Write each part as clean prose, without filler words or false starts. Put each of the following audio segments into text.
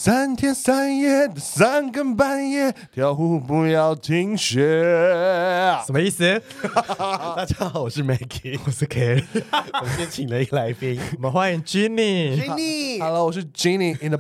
3天3夜3更半夜，跳舞不要停歇。 什么意思？大家好，我是 Maggie， 我是 Kelly， 我们今天请了一个来宾，我们欢迎 Ginny。Ginny，Hello， 我是 Ginny in the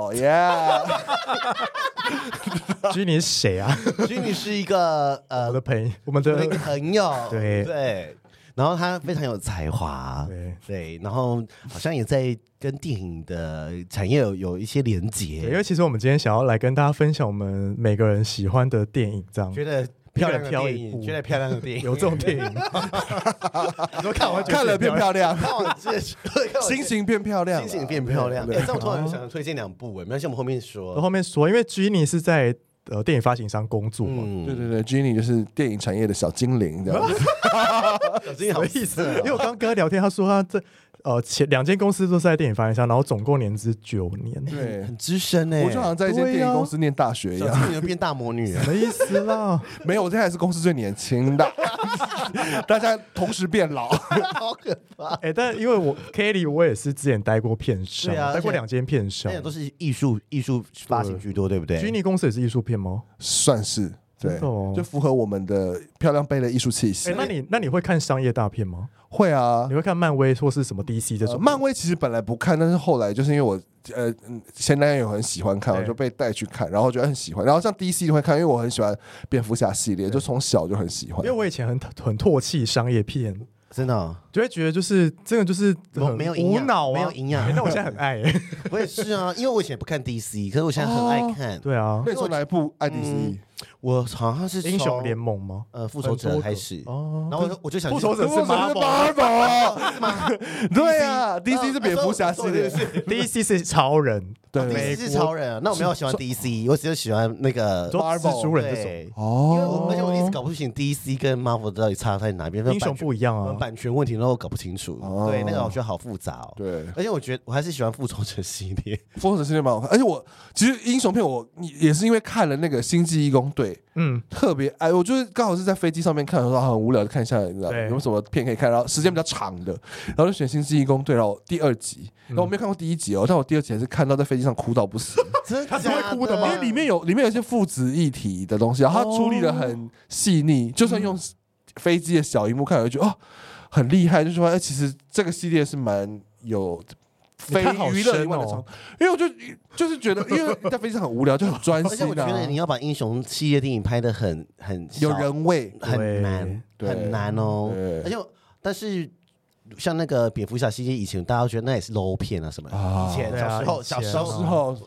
bottle，yeah。Ginny 是谁啊？Ginny 是一个我的朋友，我们的朋友，对。然后他非常有才华，对，然后好像也在跟电影的产业有一些连结。 因为其实我们今天想要来跟大家分享我们每个人喜欢的电影，这样觉得漂亮的电影，觉得漂亮的电影， 有这种电影吗？你说看了变漂亮， 看完心情变漂亮， 心情变漂亮。这我突然想推荐2部，没关系，我们后面说。 因为 Ginny 是在电影发行商工作嘛， 对 ，Ginny 就是电影产业的小精灵，这样子。 小精灵好意思， 因为我刚刚跟他聊天，他说他这前2间公司都是在电影发行商，然后总共年资9年， 对， 很资深哎， 我就好像在一间电影公司念大学一样。 你变大魔女， 什么意思啦？ 没有，我这还是公司最年轻的，大家同时变老， 好可怕。 但因为我 Kelly 我也是之前待过片商，待过2间片商， 那都是艺术发行居多，对不对 ？Ginny 公司也是艺术片吗？ 算是。对，就符合我们的漂亮杯的艺术气息。 那你会看商业大片吗？ 会啊， 你会看漫威或是什么 DC 这种？ 漫威其实本来不看，但是后来就是因为我前男友很喜欢看，我就被带去看，然后觉得很喜欢。然后像 DC 会看，因为我很喜欢蝙蝠侠系列，就从小就很喜欢。 因为我以前很唾弃商业片。 真的、 就会觉得就是真的就是没有营养，没有营养。 那我现在很爱我也是啊，因为我以前不看 DC， 可是我现在很爱看。 对啊， 那时候哪一部爱 DC？ 我好像是英雄联盟吗？ 复仇者开始然后我就想复仇者是 Marvel 啊，对啊 ，DC 是蝙蝠侠系列 ，DC 是超人， 对 ，DC 是超人。那我没有喜欢 DC， 我只是喜欢那个蜘蛛人这种。 因为而且我一直搞不清 DC 跟 Marvel 到底差在哪边， 英雄不一样啊， 版权问题都搞不清楚。对，那个我觉得好复杂哦。 对， 而且我觉得我还是喜欢复仇者系列， 复仇者系列蛮好看。而且我其实英雄片我也是因为看了那个星际义工队。特别爱，我就是刚好是在飞机上面看的时候很无聊，就看一下有什么片可以看，然后时间比较长的，然后就选《星际义工队》，然后第2集，然后我没有看过第1集哦，但我第2集还是看到在飞机上哭到不行。 他是会哭的吗？ 因为里面有一些父子议题的东西，然后他处理的很细腻，就算用飞机的小荧幕看，我就觉得很厉害，就是说其实这个系列是蛮有。非娱乐以外的因为我就是觉得，因为在飞机上很无聊，就很专心。 而且我觉得你要把英雄系列电影拍得很有人味， 很难哦。但是像那个蝙蝠侠系列，以前大家都觉得那也是 low 片啊什么。以前小时候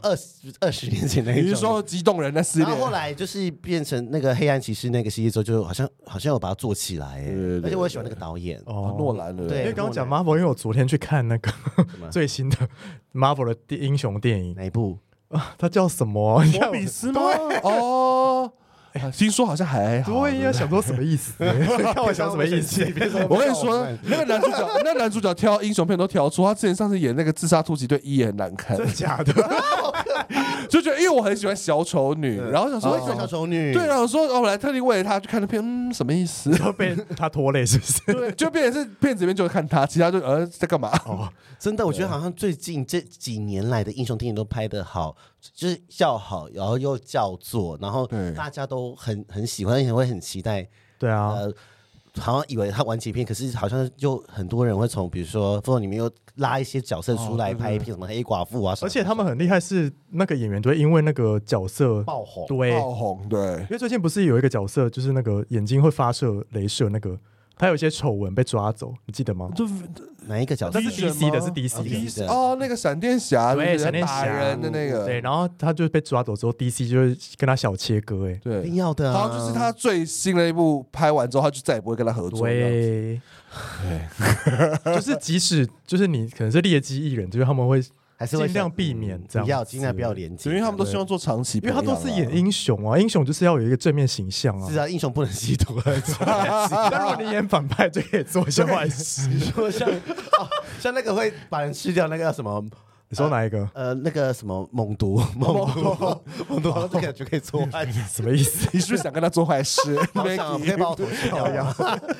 20年前那一种。 你是说激动人的系列？ 然后后来就是变成那个黑暗骑士那个系列之后，就好像有把它做起来。而且我也喜欢那个导演诺兰的。 对，因为刚刚讲 Marvel， 因为我昨天去看那个最新的 Marvel 的英雄电影， 哪一部啊？它叫什么？ 摩比斯吗？哦。听说好像还好， 对呀，想说什么意思？看我想什么意思？ 我跟你说，那个男主角挑英雄片都挑错，他之前上次演那个《自杀突击队1》也很难看， 真的假的？ 就觉得因为我很喜欢小丑女，然后想说小丑女， 对，然后说我来特地为了他去看那片，什么意思？ 就被他拖累是不是？ 对，就变成是片子里面就看他，其他就在干嘛？ 真的，我觉得好像最近这几年来的英雄电影都拍得好，就是叫好，然后又叫座，然后大家都很喜欢，也会很期待。 对啊， 好像以为他完结篇，可是好像就很多人会从比如说《复仇》里面又拉一些角色出来拍一片，什么黑寡妇啊什么。 而且他们很厉害，是那个演员都会因为那个角色爆红， 对。因为最近不是有一个角色，就是那个眼睛会发射镭射那个。他有一些丑闻被抓走，你记得吗？ 哪一个角色？ 是 DC 的，是 DC 的那个闪电侠， 对，闪电侠人的那个， 对，然后他就被抓走之后 ，DC 就会跟他小切割， 对， 一定要的， 好像就是他最新的一部拍完之后，他就再也不会跟他合作， 对，就是即使就是你可能是劣迹艺人，就是他们会。还是尽量避免这样， 尽量不要连接， 因为他们都希望做长期， 因为他都是演英雄啊，英雄就是要有一个正面形象啊。 是啊，英雄不能吸毒。 但如果你演反派，就可以做一些坏事， 说像那个会把人吃掉那个叫什么你说哪一个？ 那个什么猛毒，这个就可以做坏事， 什么意思？ 你是不是想跟他做坏事？ 可以把我头吃掉呀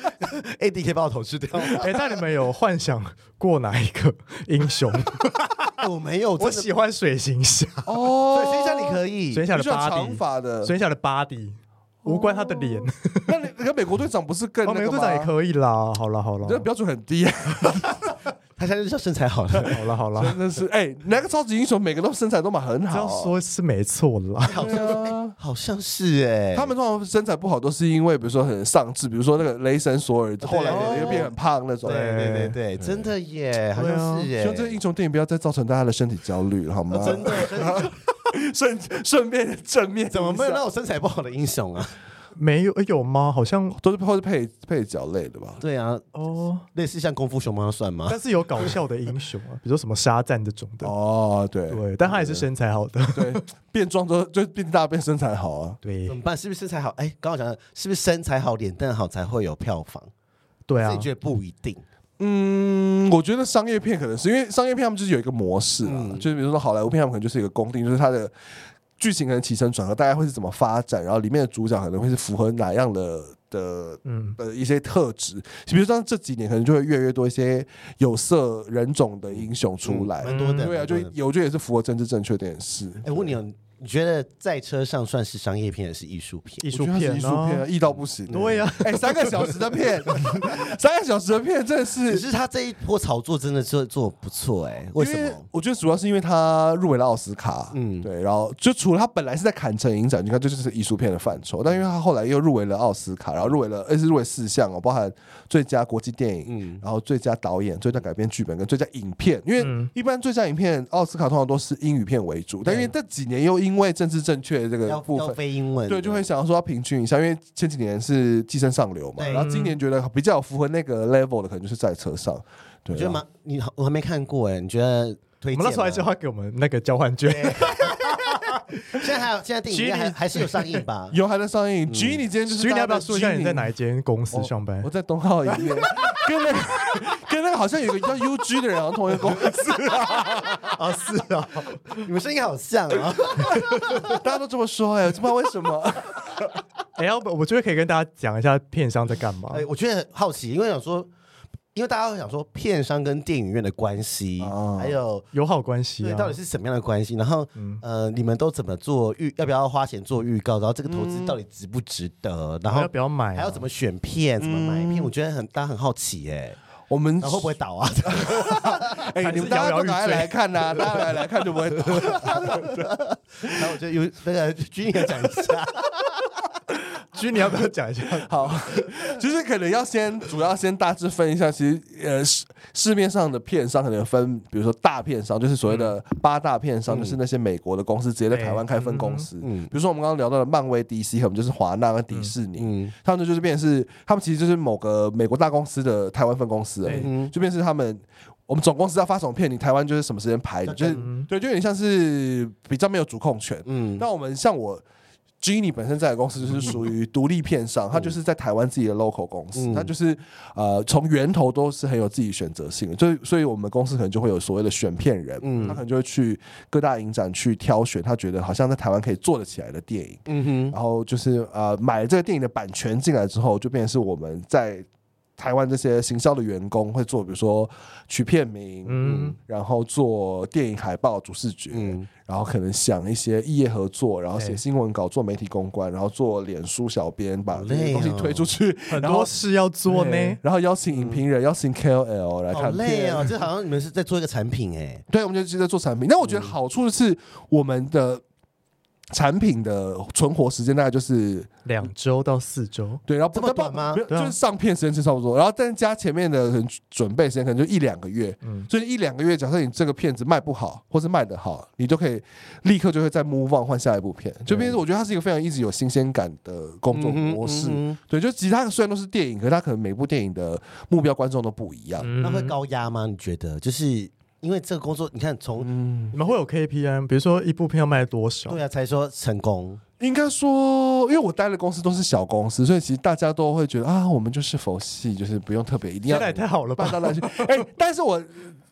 ？AD 可以把我头吃掉。 那你们有幻想过哪一个英雄？ 我没有， 我喜欢水行侠。 哦，水行侠你可以， 水行侠的长发的， 水行侠的 body。无关他的脸， 那你跟美国队长不是更那个吗？ 美国队长也可以啦。好了， 这标准很低。 他现在就叫身材好了， 好了，真的是哪个超级英雄每个都身材都很好， 这样说是没错啦。 好像是他们通常身材不好都是因为比如说很丧志，比如说那个雷神索尔后来又变很胖那种。 对，真的耶，好像是耶。 希望这个英雄电影不要再造成大家的身体焦虑，好吗？ 真的。 顺便正面， 怎么没有那种身材不好的英雄啊？ 没有吗？好像都是配角类的吧？ 对啊，类似像功夫熊猫算吗？ 但是有搞笑的英雄啊，比如说什么沙赞这种的。 对， 但他也是身材好的。 对，变装就变大变身材好啊。 对， 怎么办？是不是身材好？刚刚讲的是不是身材好、脸蛋好才会有票房？ 对啊， 自己觉得不一定。 我觉得商业片可能是因为商业片他们就是有一个模式啊，就是比如说好莱坞片他们可能就是一个公定，就是它的剧情可能起承转合大概会是怎么发展，然后里面的主角可能会是符合哪样的一些特质，比如像这几年可能就会越来越多一些有色人种的英雄出来， 蛮多的。 对啊，我觉得也是符合政治正确这件事。 我问你你觉得在车上算是商业片还是艺术片？ 艺术片啊，艺到不行。 对呀 ，3个小时的片，3个小时的片真的是。 可是他这一波炒作真的做不错为什么？ 我觉得主要是因为他入围了奥斯卡，对，然后就除了他本来是在坎城影展，你看这就是艺术片的范畴，但因为他后来又入围了奥斯卡，然后入围4项包含最佳国际电影，然后最佳导演、最佳改编剧本跟最佳影片，因为一般最佳影片奥斯卡通常都是英语片为主，但因为这几年又因为政治正确的这个部分， 非英文， 对，就会想要说要平均一下，因为前几年是寄生上流嘛，然后今年觉得比较符合那个 level 的，可能就是在车上。对， 我觉得我还没看过你觉得推荐？ 我们那时候还是要给我们那个交换券。 现在电影院还是有上映吧？ 有还在上映。G， 你今天就是你要不要说一下你在哪一间公司上班？ 我在东浩影业，跟那个好像有一个叫 UG 的人，好像同一个公司啊。是啊，你们声音好像啊， 大家都这么说不知道为什么。 我觉得可以跟大家讲一下片商在干嘛。 我觉得很好奇，因为想说。因为大家会想说片商跟电影院的关系，还有友好关系， 对，到底是什么样的关系？然后你们都怎么做要不要花钱做预告？然后这个投资到底值不值得？然后要不要买？ 还要怎么选片？怎么买片？我觉得大家很好奇我们会不会倒啊？ 你们大家都赶快来看呐！大家来看就不会倒。 然后我觉得有那个君也讲一下。 君，你要不要讲一下？ 好，就是可能主要先大致分一下，其实市面上的片商可能分，比如说大片商，就是所谓的8大片商，就是那些美国的公司直接在台湾开分公司。比如说我们刚刚聊到的漫威、DC，可能就是华纳跟迪士尼，他们就是变成是他们其实就是某个美国大公司的台湾分公司而已，就变成是他们。我们总公司要发什么片，你台湾就是什么时间排，就是对，就有点像是比较没有主控权。那我们像我。Genie 本身在的公司就是属于独立片商，它就是在台湾自己的 local 公司，它就是从源头都是很有自己选择性的，所以我们公司可能就会有所谓的选片人，他可能就会去各大影展去挑选他觉得好像在台湾可以做得起来的电影，然后就是买了这个电影的版权进来之后，就变成是我们在台湾这些行销的员工会做，比如说取片名，然后做电影海报、主视觉，然后可能想一些异业合作，然后写新闻稿、做媒体公关，然后做脸书小编，把这些东西推出去， 很多事要做呢。 然后邀请影评人、邀请 KOL 来看片。 好累哦，这好像你们是在做一个产品对，我们就是在做产品。但我觉得好处是我们的。产品的存活时间大概就是 2周到4周， 对，然后这么短吗？ 就是上片时间是差不多，然后但是加前面的准备时间可能就1-2个月，所以1-2个月，假设你这个片子卖不好，或是卖得好，你就可以立刻就会再 move on 换下一部片，就变成我觉得它是一个非常一直有新鲜感的工作模式。对，就其他虽然都是电影，可是它可能每部电影的目标观众都不一样。 那会高压吗？你觉得？就是因为这个工作，你看你们会有 KPI， 比如说一部片要卖多少？ 对啊，才说成功。 应该说，因为我待的公司都是小公司，所以其实大家都会觉得我们就是佛系，就是不用特别一定要。 现在也太好了吧？ 但是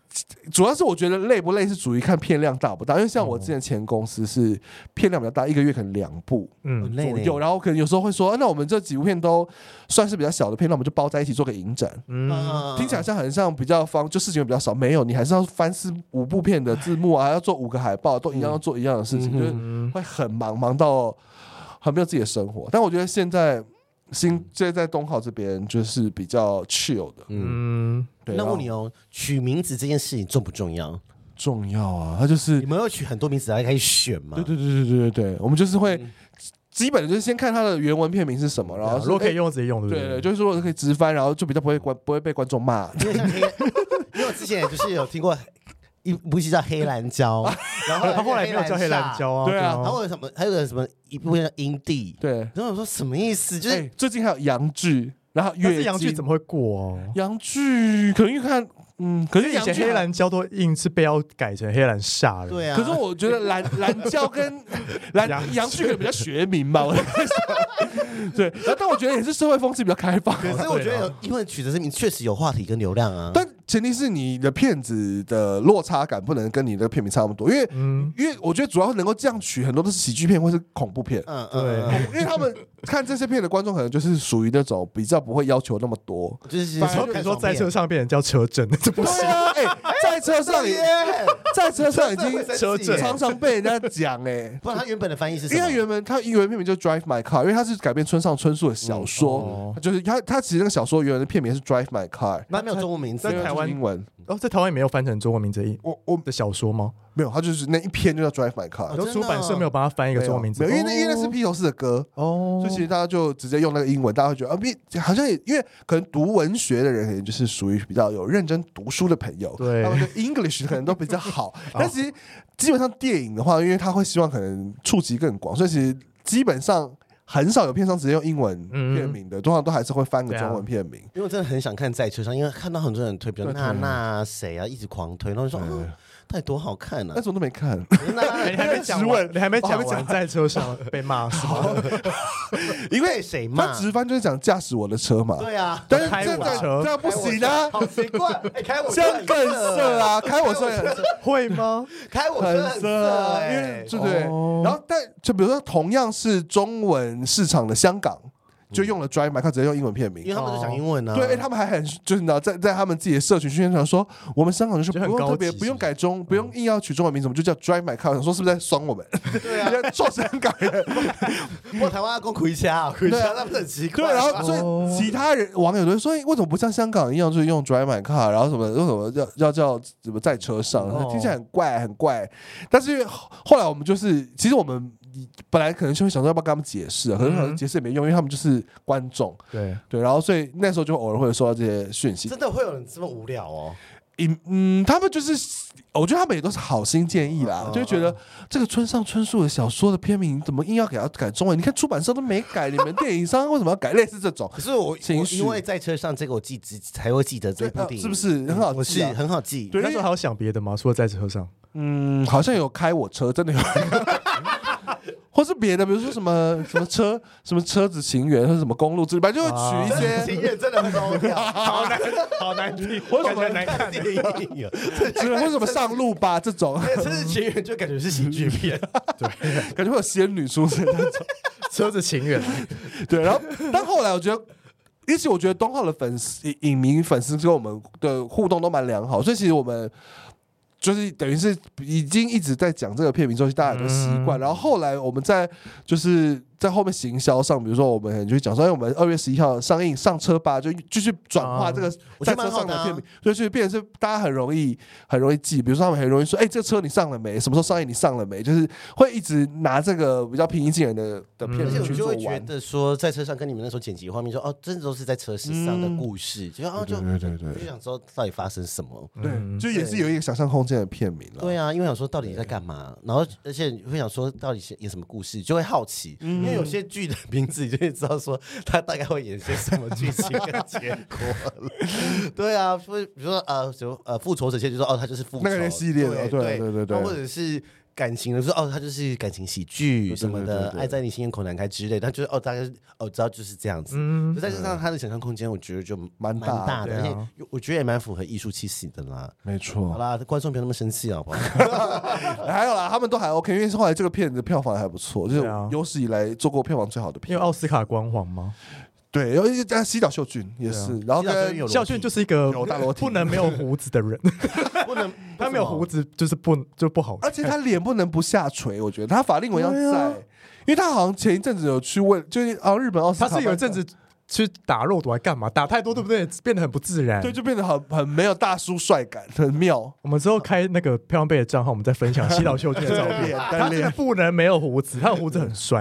主要是我觉得累不累是属于看片量大不大，因为像我之前前公司是片量比较大，一个月可能2部左右，然后可能有时候会说，那我们这几部片都算是比较小的片，那我们就包在一起做个影展。听起来很像比较就事情比较少，没有，你还是要翻4-5部片的字幕啊，还要做5个海报，都一样要做一样的事情，就是会很忙到很没有自己的生活。但我觉得现在在东浩这边就是比较 chill 的。 那问你哦，取名字这件事情重不重要？ 重要啊，它就是你们要取很多名字来可以选吗？ 对，我们就是会基本的就是先看它的原文片名是什么，然后如果可以用直接用， 对，就是说可以直翻，然后就比较不会被观众骂。 因为我之前就是有听过一部戏叫《黑蓝胶》，然后他后来没有叫黑蓝胶啊， 对啊， 还有什么？还有什么一部叫《阴地》？ 对， 然后我说什么意思？就是最近还有洋剧。然后但是洋剧怎么会过哦？ 洋剧可能因为看，可是以前黑蓝胶都硬是被要改成黑蓝煞了。 对啊。 可是我觉得蓝胶跟洋剧可能比较学名吧，我对。但我觉得也是社会风气比较开放。 可是我觉得因为取得这名确实有话题跟流量啊。 但前提是你的片子的落差感不能跟你的片名差那么多，因为我觉得主要能够这样取，很多都是喜剧片或是恐怖片。 对， 因为他们看这些片的观众可能就是属于那种比较不会要求那么多， 就是说在车上变成叫车震，这不行。 在车上已经常常被人家讲不然他原本的翻译是什么？ 因为他原文片名就 Drive My Car， 因为他是改编村上春树的小说，就是他其实那个小说原文的片名是 Drive My Car， 那没有中文名字， 在台湾英文在台湾也没有翻成中文名字。我的小说吗？ 没有，他就是那一篇就叫 Drive My Car， 然后出版社没有帮他翻一个中文名字， 因为那是披头士的歌所以其实大家就直接用那个英文，大家会觉得好像也因为可能读文学的人可能就是属于比较有认真读书的朋友， 对， 他们的 English 可能都比较好。但其实基本上电影的话，因为他会希望可能触及更广，所以其实基本上很少有片商直接用英文片名的，通常都还是会翻个中文片名。 因为我真的很想看在车上，因为看到很多人推，比如那谁啊，一直狂推，然后就说到底多好看啊！ 但是我都没看， 你还没讲完，在车上被骂是吗？ 因为谁骂？ 他直翻就是讲驾驶我的车嘛。 对啊， 但是这样不行啊， 好奇怪！开我车这样更色啊，开我车会吗？ 开我车很色， 因为对不对？然后就比如说同样是中文市场的香港。就用了 Drive My Car， 直接用英文片名， 因为他们就讲英文啊。 对，他们还很就是你知道，在他们自己的社群宣传说，我们香港就是不用特别不用改不用硬要取中文名字，我们就叫 Drive My Car。想说是不是在酸我们？ 对啊， 做香港人， 我台湾要攻回家，回家他们很奇怪。 对，然后所以其他人网友都说，为什么不像香港一样，就是用 Drive My Car， 然后什么为什么要叫什么在车上，听起来很怪。但是后来我们就是其实我们。本来可能就会想说要不要跟他们解释可是可能解释也没用，因为他们就是观众。对，然后所以那时候就偶尔会有收到这些讯息。 真的会有人这么无聊哦？ 他们就是，我觉得他们也都是好心建议啦，就觉得这个村上春树的小说的片名怎么硬要给他改中文？你看出版社都没改，你们电影商为什么要改？类似这种。 可是我因为在车上这个我才会记得这部电影， 是不是很好记？ 我是很好记。 对，那时候还有想别的吗？除了在车上？ 好像有开我车，真的有。或是别的，比如说什么车，什么车子情缘，或者什么公路之类，就会取一些情缘真的很好听，好难听， 或者什么难看电影， 或者什么上路吧这种， 车子情缘就感觉是喜剧片， 对，感觉会有仙女出现那种车子情缘， 对，然后但后来我觉得。而且我觉得东浩的影迷粉丝跟我们的互动都蛮良好，所以其实我们就是等于是已经一直在讲这个片名之后，大家都习惯。然后后来我们就是在后面行销上，比如说我们就讲说，我们2月11号上映上车吧，就继续转化这个在车上的片名，所以就变成是大家很容易记。比如说他们很容易说，这个车你上了没？什么时候上映？你上了没？就是会一直拿这个比较平易近人的片名去做完。 而且我就会觉得说，在车上跟你们那时候剪辑画面说，真的都是在车上的故事，就想说到底发生什么？ 对，就也是有一个想象空间的片名了。 对啊，因为想说到底在干嘛，然后而且会想说到底演什么故事，就会好奇。因为有些剧的名字，你就会知道说他大概会演些什么剧情跟结果了。对啊，比如说复仇者线就说他就是复仇那个系列的，对， 或者是感情的说它就是感情喜剧什么的，爱在你心口难开之类，他就是大概知道就是这样子。就再加上他的想象空间，我觉得就蛮大的，而且我觉得也蛮符合艺术气息的啦。 没错。 好啦，观众不要那么生气好不好？ 还有啦，他们都还 OK，因为后来这个片子票房还不错，就是有史以来做过票房最好的片。 因为奥斯卡光环吗？ 对，然后加西岛秀俊也是，然后跟秀俊就是一个不能没有胡子的人， 不能他没有胡子就是不好看， 而且他脸不能不下垂，我觉得他法令纹要在，因为他好像前一阵子有去问，就是日本奥斯卡， 他是有一阵子去打肉毒还干嘛？打太多对不对？变得很不自然， 对，就变得很没有大叔帅感，很妙。 我们之后开那个漂亮贝的账号，我们再分享西岛秀俊的照片。他真的不能没有胡子，他的胡子很帅，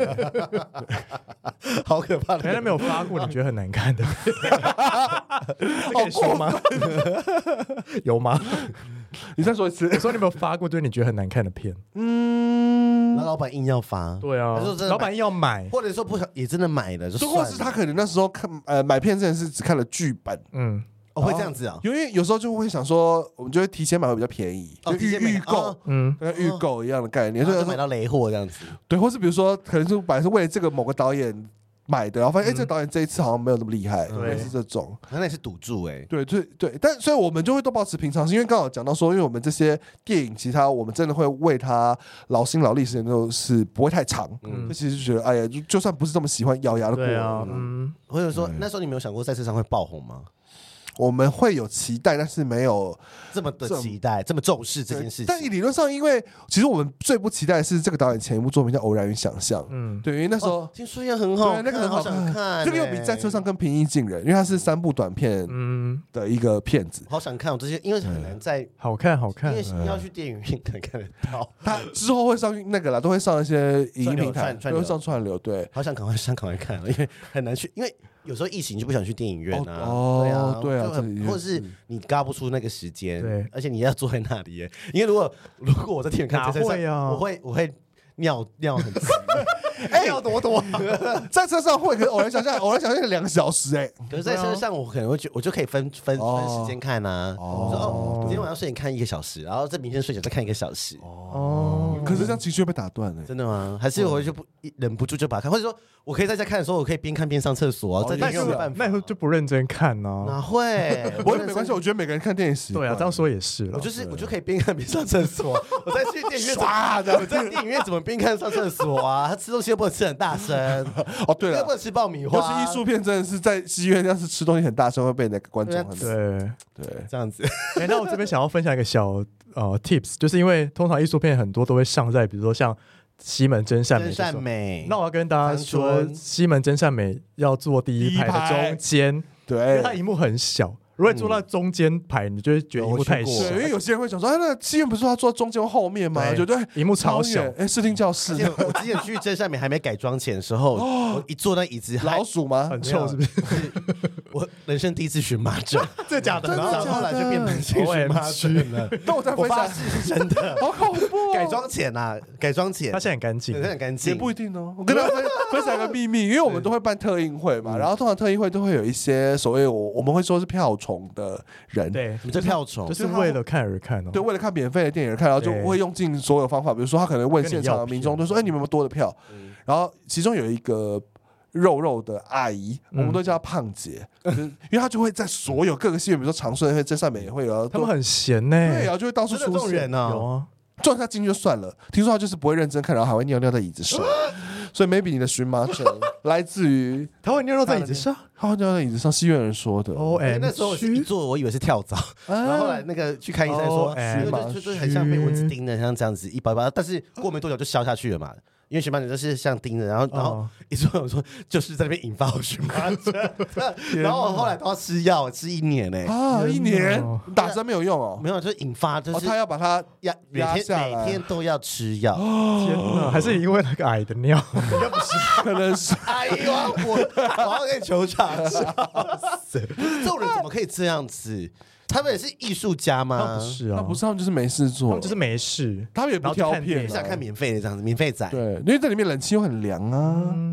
好可怕的。 原来没有发过，你觉得很难看的，可以说吗？有吗？ 你再说一次。 我说你有没有发过，就是你觉得很难看的片？ 那老板硬要发， 对啊，老板硬要买， 或者说不想也真的买了，就或是他可能那时候看买片这件事只看了剧本， 会这样子啊， 因为有时候就会想说，我们就会提前买会比较便宜，就预购，跟预购一样的概念， 就买到雷货这样子。 对，或是比如说可能就本来是为了这个某个导演买的，然后发现这个导演这一次好像没有那么厉害，类似这种， 那也是赌注对，但所以我们就会都保持平常心，因为刚好讲到说，因为我们这些电影，其他我们真的会为他劳心劳力，时间都是不会太长，其实就觉得哎呀，就算不是这么喜欢，咬牙的过。 对啊， 或者说那时候你没有想过在车上会爆红吗？ 我们会有期待，但是没有这么的期待，这么重视这件事情。 但理论上，因为其实我们最不期待的是这个导演前一部作品叫《偶然与想象》，对，因为那时候听说也很好看， 那个很好看， 这个又比在车上更平易近人，因为它是3部短片的一个片子， 好想看。我这些因为很难在好看，因为要去电影院才看得到。 它之后会上那个啦，都会上一些影音平台，都会上串流。对， 好想赶快看，因为很难去，因为有时候疫情就不想去电影院啊，对啊， 或者是你嘎不出那个时间，对，而且你要坐在那里，因为如果我在电影院看， 会啊， 我会尿很急， 尿多， 在车上会，可是偶然想象2个小时可是在车上我可能会我就可以分时间看啊，我说今天晚上睡前看1个小时，然后在明天睡前再看1个小时， 可是这样情绪会被打断的， 真的吗？还是我就忍不住就把它看，或者说我可以在家看的时候，我可以边看边上厕所，在电影院没办法， 那就不认真看呢？ 哪会？ 我也没关系，我觉得每个人看电影习惯，对啊，这样说也是了。 我就可以边看边上厕所，我在去电影院我在电影院怎么边看上厕所啊？他吃东西又不能吃很大声， 对了， 又不能吃爆米花。 尤其艺术片真的是在戏院，要是吃东西很大声，会被那个观众对这样子。 那我这边想要分享一个小tips， 就是因为通常艺术片很多都会上在比如说像西门真善美，那我要跟大家说，西门真善美要坐第一排的中间， 对， 因为它荧幕很小。如果你坐到中间排，你就会觉得荧幕太小。 因为有些人会想说，那戏院不是说他坐中间或后面吗？觉得荧幕超小。 视听教室。 我之前去真善美还没改装前的时候，我一坐那椅子， 老鼠吗？ 很臭是不是？ 我人生第一次荨麻疹， 这假的？ 然后后来就变成荨麻疹了。 但我在分享是真的， 好恐怖。 改装前啊，改装前， 它现在很干净， 很干净， 也不一定哦。我跟大家分享一个秘密，因为我们都会办特映会嘛，然后通常特映会都会有一些所谓我们会说是票虫的。 对， 你这票虫就是为了看而看哦。 对，为了看免费的电影而看，然后就会用尽所有方法，比如说他可能问现场的民众，就说：“你们有没有多的票？”然后其中有一个肉的阿姨，我们都叫她胖姐，因为她就会在所有各个戏院，比如说长顺、真善美也会有， 他们很闲呢， 对，然后就会到处出现啊， 有啊。 撞他进去就算了，听说他就是不会认真看，然后还会尿尿在椅子上，所以 maybe 你的荨麻疹来自于他会尿在椅子上， 他会尿在椅子上，戏院人说的。 那时候我一坐，我以为是跳蚤，然后后来那个去看医生说，就很像被蚊子叮的，像这样子一包一包，但是过没多久就消下去了嘛。因为荨麻疹就是像叮的，然后一坐我说就是在那边引发我荨麻疹，然后我后来都要吃药，吃1年 1年打针没有用哦， 没有，就是引发，就是他要把它压下来， 每天都要吃药。 天哪，还是因为那个矮的尿？ 应该不是，可能是。 哎呦，我要跟球场，笑死！这种人怎么可以这样子？他们也是艺术家吗？ 不是啊， 他不是，他们就是没事做， 他们就是没事， 他们也不挑片， 想看免费的这样子，免费仔。 对，因为这里面冷气又很凉啊。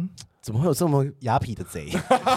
怎么会有这么雅痞的贼？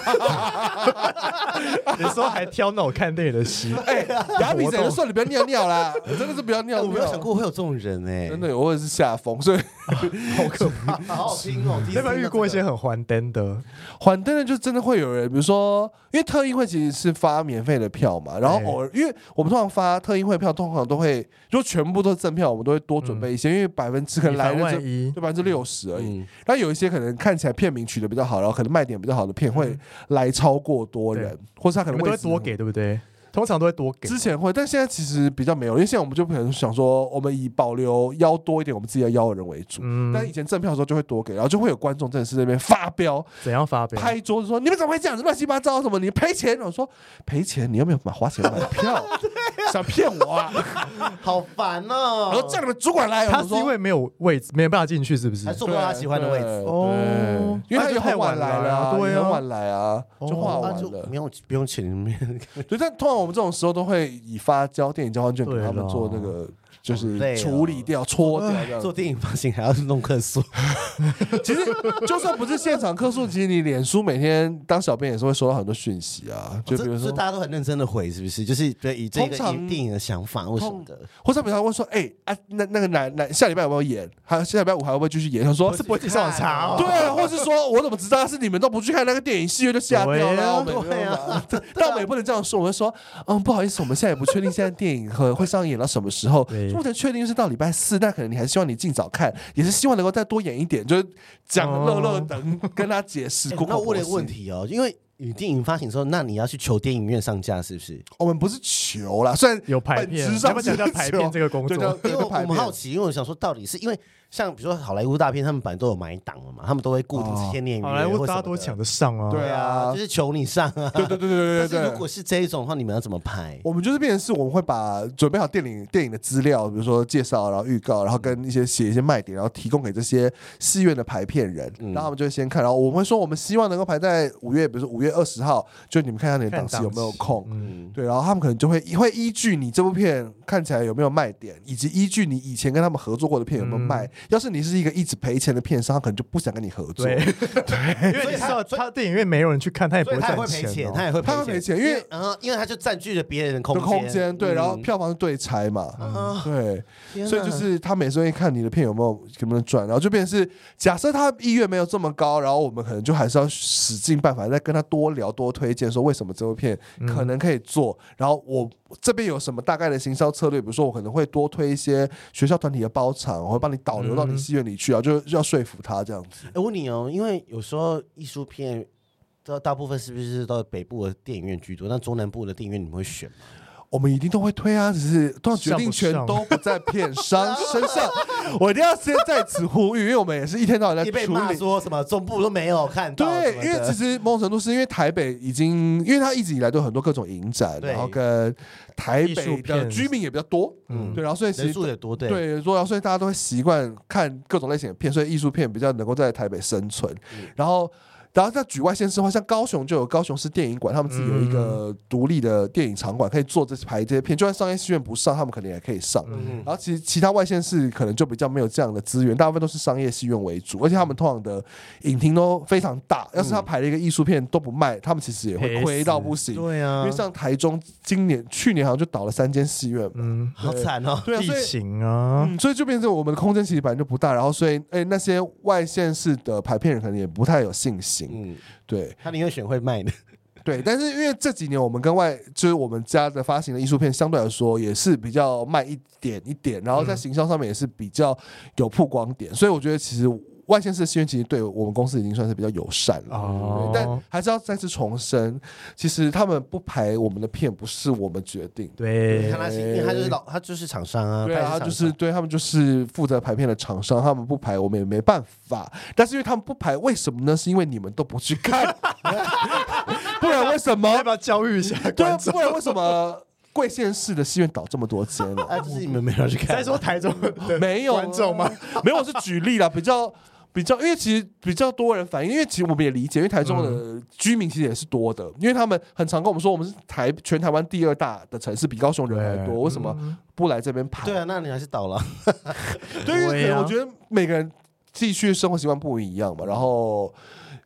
你说还挑那种看电影的戏？ 雅痞贼就算你不要尿尿啦，真的是不要尿尿。 我没有想过会有这种人真的，我也是下风，所以好可怕， 好好听哦。 有没有遇过一些很还灯的？ 还灯的就真的会有人，比如说，因为特映会其实是发免费的票嘛，然后偶尔，因为我们通常发特映会票，通常都会，如果全部都是正票，我们都会多准备一些，因为可能来的就60%而已。但有一些可能看起来片名取得比较好，然后可能卖点比较好的片会来超过多人，或是他可能会多给，对不对？通常都会多给， 之前会，但现在其实比较没有，因为现在我们就可能想说，我们以保留邀多一点，我们自己要邀的人为主。但以前赠票的时候就会多给，然后就会有观众真的是在那边发飙， 怎样发飙？ 拍桌子说：“你们怎么会这样子乱七八糟？什么你赔钱？”我说：“赔钱？你有没有花钱买票？想骗我啊？ 好烦哦！” 然后叫你们主管来， 他是因为没有位置，没有办法进去，是不是？ 还坐不到他喜欢的位置哦，因为他也很晚来了，对，很晚来啊，就画完了， 不用钱。 对，但通常我们这种时候都会以电影交换券给他们做那个，就是处理掉、搓掉这样。 做电影发行还要弄客诉， 其实就算不是现场客诉，其实你脸书每天当小编也是会收到很多讯息啊，就比如说大家都很认真的回，是不是？就是以这个电影的想法或什么的， 或者比方问说，那个下礼拜有没有演？还下礼拜5还会不会继续演？他说是不会上网查， 对啊，或是说我怎么知道是你们都不去看那个电影，戏院就下掉了？对啊，但我们也不能这样说，我们说，不好意思，我们现在也不确定现在电影会上映到什么时候，目前确定是到礼拜4，但可能你还是希望你尽早看，也是希望能够再多演一点，就是讲乐乐等跟他解释。 那我问了一个问题哦，因为你电影发行之后，那你要去求电影院上架，是不是？ 我们不是求啦，虽然有排片，要不要讲讲排片这个工作？ 因为我们好奇，因为我想说，到底是因为像比如说好莱坞大片，他们本来都有买档了嘛，他们都会固定这些电影院， 好莱坞大家都抢得上啊， 对啊，就是求你上啊， 对。 但是如果是这一种的话，你们要怎么拍？ 我们就是变成是我们会把准备好电影的资料，比如说介绍，然后预告，然后跟写一些卖点，然后提供给这些戏院的排片人，然后他们就会先看，然后我们会说我们希望能够排在5月，比如说5月20号，就你们看一下你的档期有没有空，对，然后他们可能就会依据你这部片看起来有没有卖点，以及依据你以前跟他们合作过的片有没有卖，要是你是一个一直赔钱的片商，他可能就不想跟你合作，对， 因为你知道他电影院没有人去看，他也不会赚钱， 他也会赔钱，因为他就占据了别人的空间， 对，然后票房是对拆嘛，对，所以就是他每次会看你的片有没有赚，然后就变成是假设他意愿没有这么高，然后我们可能就还是要使尽办法再跟他多聊多推荐，说为什么这部片可能可以做，然后我这边有什么大概的行销策略，比如说我可能会多推一些学校团体的包场，我会帮你导流到你戏院里去啊，就要说服他这样子。 我问你哦，因为有时候艺术片大部分是不是都北部的电影院居多？那中南部的电影院你们会选吗？ 我们一定都会推啊，只是通常决定权都不在片商身上。我一定要先在此呼吁，因为我们也是一天到晚在处理。 被骂说什么中部都没有看到， 对，因为其实某种程度是因为台北因为它一直以来都有很多各种影展，然后跟台北的居民也比较多，对，然后所以人数也多， 对，所以大家都会习惯看各种类型的片，所以艺术片比较能够在台北生存，然后在举外县市的话，像高雄就有高雄市电影馆，他们自己有一个独立的电影场馆，可以做排这些片。就算商业戏院不上，他们可能也可以上。然后其他外县市可能就比较没有这样的资源，大部分都是商业戏院为主，而且他们通常的影厅都非常大。要是他排了一个艺术片都不卖，他们其实也会亏到不行。 对啊， 因为像台中去年好像就倒了3间戏院， 好惨哦。 对啊， 疫情啊， 所以就变成我们的空间其实本来就不大，然后所以那些外县市的排片人可能也不太有信心。对， 他宁愿选会卖的。 对，但是因为这几年我们跟就是我们家的发行的艺术片相对来说也是比较卖一点，然后在行销上面也是比较有曝光点，所以我觉得其实外县市的戏院其实对我们公司已经算是比较友善了，但还是要再次重申，其实他们不排我们的片不是我们决定， 对， 因为他就是厂商啊， 对啊，他们就是负责排片的厂商，他们不排我们也没办法，但是因为他们不排，为什么呢？是因为你们都不去看，不然为什么？ 要不要教育一下观众？ 不然为什么？贵县市的戏院倒这么多间了， 就是你们没有去看。 再说台中没有观众吗？ 没有，我是举例啦，比较，因为其实比较多人反映，因为其实我们也理解，因为台中的居民其实也是多的，因为他们很常跟我们说，我们是全台湾第2大的城市，比高雄人还多，为什么不来这边排？ 对啊，那你还是倒了。 对，因为我觉得每个人继续生活习惯不一样嘛，然后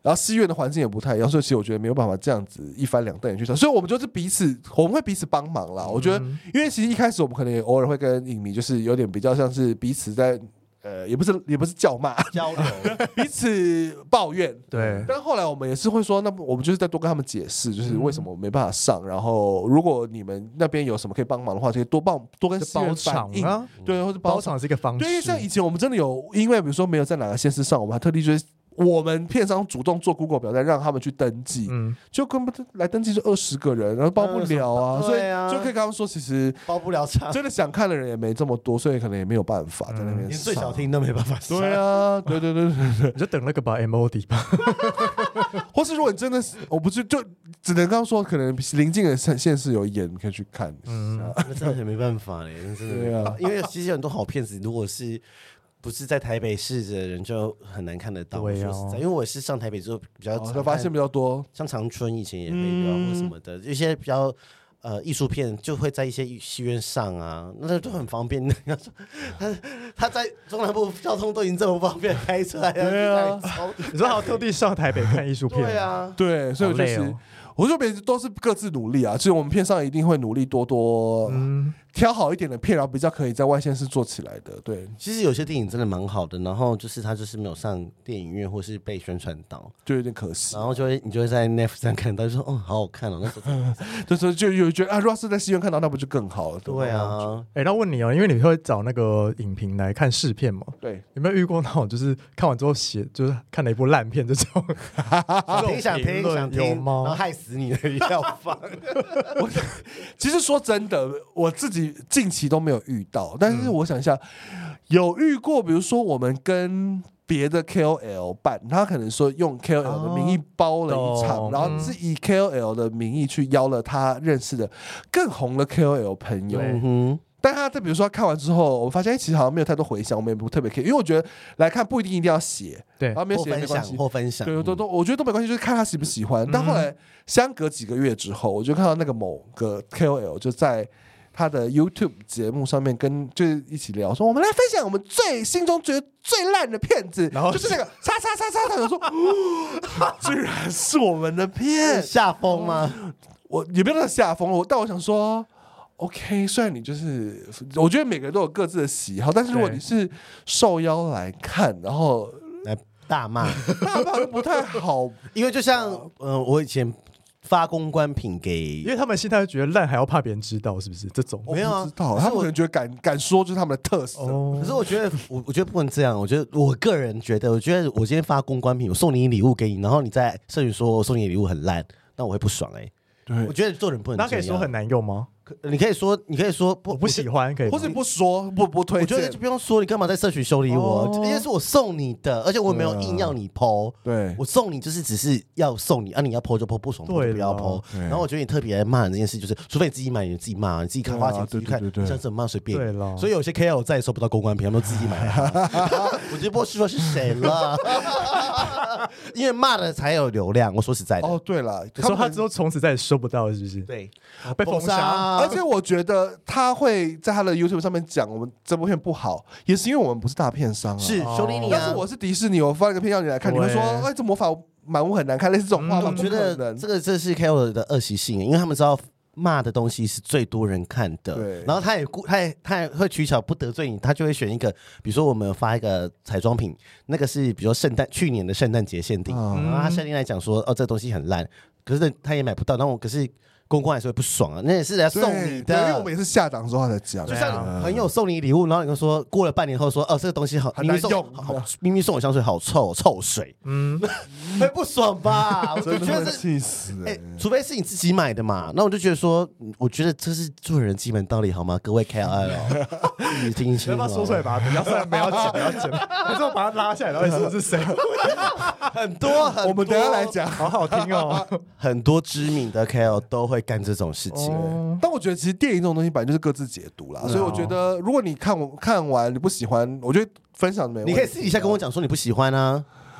然后戏院的环境也不太一样，所以其实我觉得没有办法这样子一翻两瞪眼去讲，所以我们就是我们会彼此帮忙啦。我觉得，因为其实一开始我们可能也偶尔会跟影迷就是有点比较像是彼此在。也不是叫骂交流， 彼此抱怨， 对。 但后来我们也是会说，那我们就是再多跟他们解释，就是为什么我没办法上。然后如果你们那边有什么可以帮忙的话，就可以多跟戏院反映啊， 对，或者包场是一个方式。 对，像以前我们真的有，因为比如说没有在哪个县市上，我们还特地就是。我们片商主动做 Google 表单，让他们去登记，就根本来登记就20个人，然后包不了啊，所以就可以跟他们说，其实包不了场， 真的想看的人也没这么多，所以可能也没有办法在那边， 连最小厅都没办法上。 对啊，对， 你就等那个吧 MOD 吧， 或是如果你真的是，我不是就只能刚刚说，可能邻近的县市有演，你可以去看。 那真的很没办法嘞，真的。对啊，因为其实很多好片子，如果是。不是在台北市的人就很难看得到， 对啊， 因为我是上台北之后比较就发现比较多， 像长春以前也会有或什么的，一些比较艺术片就会在一些戏院上啊，那就很方便。他在中南部交通都已经这么方便，开车还要去台中， 你说还要特地上台北看艺术片？ 对啊， 对，所以就是我觉得都是各自努力啊，其实我们片商一定会努力多挑好一点的片，然后比较可以在外县市做起来的。对， 其实有些电影真的蛮好的，然后就是它就是没有上电影院或是被宣传到， 就有点可惜。 然后你就会在 Netflix 上看到，就说好好看哦，那时候就有觉得啊，如果是在戏院看到，那不就更好了？ 对啊。 那问你哦，因为你会找那个影评来看试片嘛？ 对， 有没有遇过那种就是看完之后就是看了一部烂片这种？ 想听有吗？然后害死你的票房。 其实说真的，我自己近期都没有遇到，但是我想一下，有遇过，比如说我们跟别的 KOL 办，他可能说用 KOL 的名义包了一场，然后是以 KOL 的名义去邀了他认识的更红的 KOL 朋友。但他比如说他看完之后，我发现其实好像没有太多回响，我们也不特别 care，因为我觉得来看不一定要写， 对， 然后没有写没关系， 或分享， 对，都我觉得都没关系，就是看他喜不喜欢。但后来相隔几个月之后，我就看到那个某个 KOL 就在他的 YouTube 节目上面就是一起聊，说我们来分享我们心中觉得最烂的片子，然后就是那个叉，他就说，居然是我们的片， 下风吗？ 我也不要说下风了，但我想说。OK， 虽然你就是，我觉得每个人都有各自的喜好，但是如果你是受邀来看，然后来大骂不太好， 因为就像我以前发公关品给， 因为他们心态觉得烂还要怕别人知道，是不是这种？ 没有啊，他们可能觉得敢说就是他们的特色。 可是我觉得我觉得不能这样，我觉得我个人觉得，我今天发公关品，我送你礼物给你，然后你在社群说我送你礼物很烂，那我会不爽对， 我觉得做人不能这样。 那可以说很难用吗？ 你可以说我不喜欢，可以， 或者不说不推荐。 我觉得就不用说，你干嘛在社群修理我？因为是我送你的，而且我没有硬要你 po。 对， 我送你只是要送你啊，你要 po 就 po， 不爽就不要 po。然后我觉得你特别来骂人这件事，就是除非你自己买，你自己骂，你自己看花钱自己看，你想怎么骂随便。 对了， 所以有些 KOL 再也收不到公关品，他们都自己买。我就不说是谁了，因为骂了才有流量。我说实在的。 哦，对了， 你说他之后从此再也收不到，是不是？ 对， 被封杀。 而且我觉得他会在他的 YouTube 上面讲我们这部片不好，也是因为我们不是大片商啊。 是修理你啊！ 但是我是迪士尼，我发一个片让你来看，你会说，哎，这魔法满屋很难看，类似这种话。 我觉得这是 KOL 的恶习性，因为他们知道骂的东西是最多人看的。 对。 然后他也会取巧不得罪你，他就会选一个，比如说我们发一个彩妆品，那个是比如说去年的圣诞节限定，然后他限定来讲说，哦，这个东西很烂，可是他也买不到，然后可是。公关还是会不爽啊，那也是人家送你的， 因为我们也是下档之后才讲， 就像朋友送你礼物，然后你说过了半年后说，哦，这个东西好， 很难用， 明明送我香水好臭水，会不爽吧？我就觉得气死， 除非是你自己买的嘛，那我就觉得说，我觉得这是做人基本道理好吗？各位 KOL， 自己听清楚， 要不要说出来吧？不要讲，不要讲，还是我把他拉下来，然后你说是谁？ 很多， 我们等下来讲， 好好听哦。 很多知名的 KOL 都会干这种事情， 但我觉得其实电影这种东西本来就是各自解读啦，所以我觉得如果你看完你不喜欢，我觉得分享没有， 你可以私底下跟我讲说你不喜欢啊。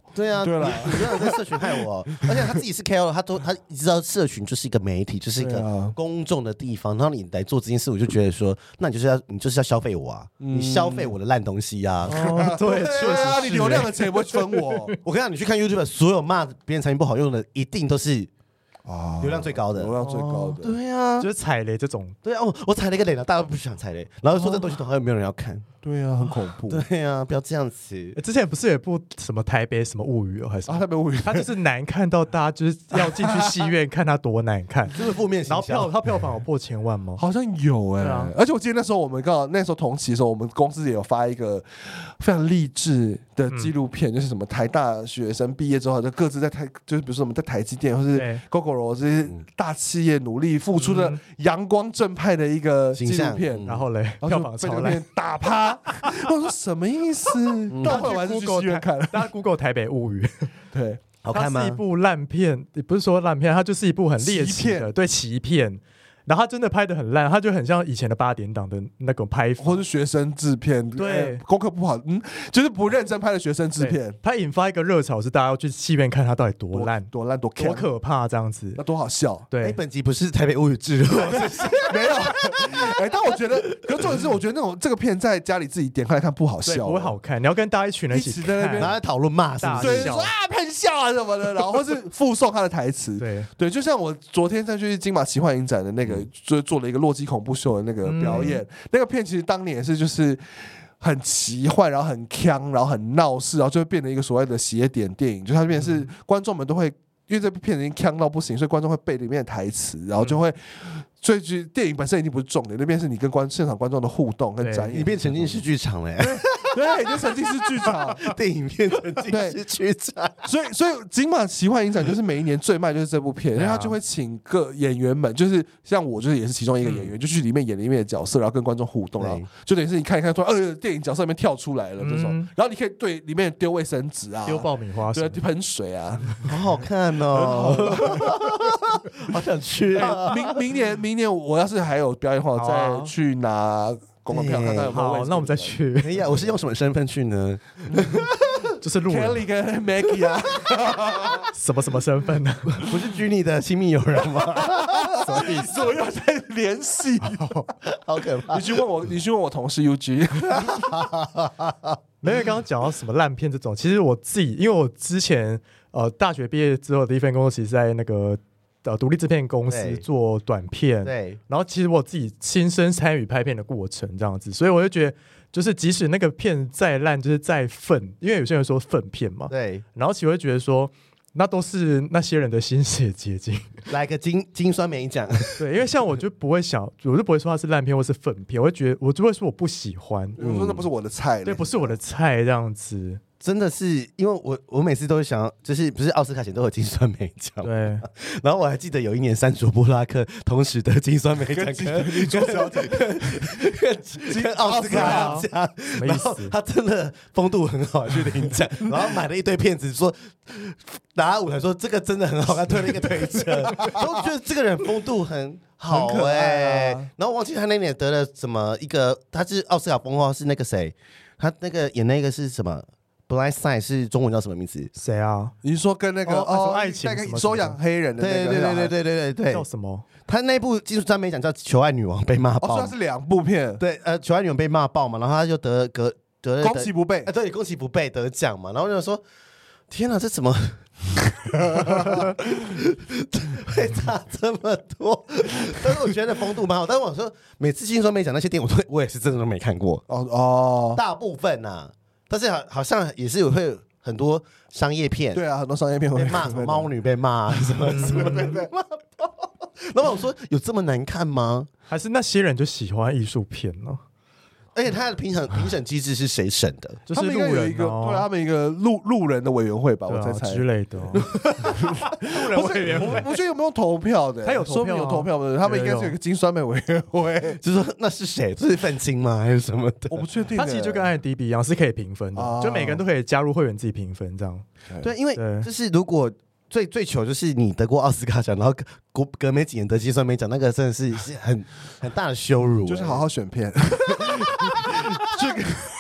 对啊，对了，你不要在社群害我，而且他自己是 KOL， 他知道社群就是一个媒体，就是一个公众的地方，然后你来做这件事，我就觉得说，那你就是要消费我啊，你消费我的烂东西啊， 对，确实， 你流量的钱也不会分我。 我跟你讲，你去看 YouTube， 所有骂别人产品不好用的，一定都是。流量最高的， 流量最高的， 对啊， 就是踩雷这种， 对啊，我踩了一个雷了，大家都不想踩雷，然后说这东西都好像没有人要看， 对啊，很恐怖， 对啊，不要这样子。 之前不是有一部什么台北什么物语还是台北物语， 它就是难看到大家就是要进去戏院看它多难看， 就是负面形象。 然后它票房有破1000万吗？ 好像有而且我记得那时候我们刚好那时候同期的时候，我们公司也有发一个非常励志的纪录片，就是什么台大学生毕业之后就各自在就是比如说我们在台积电或是 GoGoRo 这些大企业努力付出的阳光正派的一个纪录片， 然后嘞，票房超烂， 打趴。我说什么意思？到后来我还是去戏院看了。 大家 Google 台北物语， 对， 好看吗？ 它是一部烂片，也不是说烂片，它就是一部很猎奇的，对，奇片。然后他真的拍的很烂，他就很像以前的8点档的那种拍法， 或是学生制片， 对， 功课不好，就是不认真拍的学生制片。 他引发一个热潮，是大家要去戏院看他到底多烂、 多烂、多可怕这样子， 那多好笑。 对， 本集不是台北物语制没有。但我觉得，可重点是，我觉得那种这个片在家里自己点开来看不好笑， 不会好看。你要跟大家一群人一起在那边， 然后讨论骂， 对，说喷笑啊什么的，然后或是附送他的台词。对，就像我昨天再去金马奇幻影展的那个，就做了一个洛基恐怖秀的那个表演，那个片其实当年也是就是很奇幻，然后很鏘，然后很闹事，然后就会变成一个所谓的邪典电影，就它变成是观众们都会，因为这部片已经鏘到不行，所以观众会背里面的台词，然后就会。所以电影本身已经不是重点，那边是你跟现场观众的互动跟展演， 你变沉浸式剧场了。 对，就沉浸式剧场， 电影变沉浸式剧场。 所以金马奇幻影展就是每一年最卖就是这部片，因为他就会请各演员们，就是像我就是也是其中一个演员，就去里面演里面的角色，然后跟观众互动，然后就等于是你看一看说，电影角色里面跳出来了这种，然后你可以对里面丢卫生纸啊， 丢爆米花， 对，喷水啊， 好好看哦，好想去啊！ 明年我要是还有表演的话，我再去拿公关票看看有没有位置。 那我们再去。 哎呀，我是用什么身份去呢？ 就是路人 Kelly 跟 Maggie 啊， 什么身份呢？ 不是Ginny的亲密友人吗？ 什么意思？我又在联系， 好可怕！ 你去问我同事 UG。 没有，刚刚讲到什么烂片这种，其实我自己，因为我之前大学毕业之后的第一份工作，其实在那个。独立制片公司做短片， 对， 然后其实我自己亲身参与拍片的过程，这样子，所以我就觉得，就是即使那个片再烂，就是再粪，因为有些人说粪片嘛， 对， 然后其实我会觉得说，那都是那些人的心血结晶， 来个金酸梅奖， 对，因为像我就不会想，我就不会说它是烂片或是粪片，我就会说我不喜欢， 我说那不是我的菜， 对，不是我的菜这样子。 真的是，因为我每次都会想，就是不是奥斯卡前都有金酸梅奖， 对。 然后我还记得有一年珊卓布拉克同时得金酸梅奖跟奥斯卡奖，然后他真的风度很好去领奖，然后买了一堆片子说拿舞台说这个真的很好看，推了一个推车，然后觉得这个人风度很好然后忘记他那年得了什么一个，他是奥斯卡封号是那个谁，他那个演那个是什么？Blind Side 是中文叫什么名字？ 谁啊？ 你是说跟那个爱情那个收养黑人的那个？对， 叫什么？ 他那部技术专美奖叫《求爱女王》被骂爆， 算是2部片。 对，求爱女王被骂爆嘛，然后他就得了攻其不备， 对，攻其不备得奖嘛，然后我就说，天哪，这怎么会差这么多？但是我觉得风度蛮好，但是我说每次金酸梅奖那些电影，我也是真的都没看过大部分啊。但是好像也是会有很多商业片， 对啊，很多商业片会被骂，猫女被骂什么被骂爆。然后我说有这么难看吗？ 还是那些人就喜欢艺术片呢？ 而且他的评审机制是谁审的？ 就是路人对，他们一个路人的委员会吧，我猜之类的。路人委员会， 我觉得有没有投票的？ 他有投票， 有投票的，他们应该是有一个金酸梅委员会。 就是说那是谁？这是愤青吗？还是什么的？ 我不确定。 他其实就跟IMDB一样，是可以评分的，就每个人都可以加入会员自己评分这样。 对，因为就是如果。最糗就是你得过奥斯卡奖，然后隔没几年得金酸梅奖，那个真的是很大的羞辱。 就是好好选片，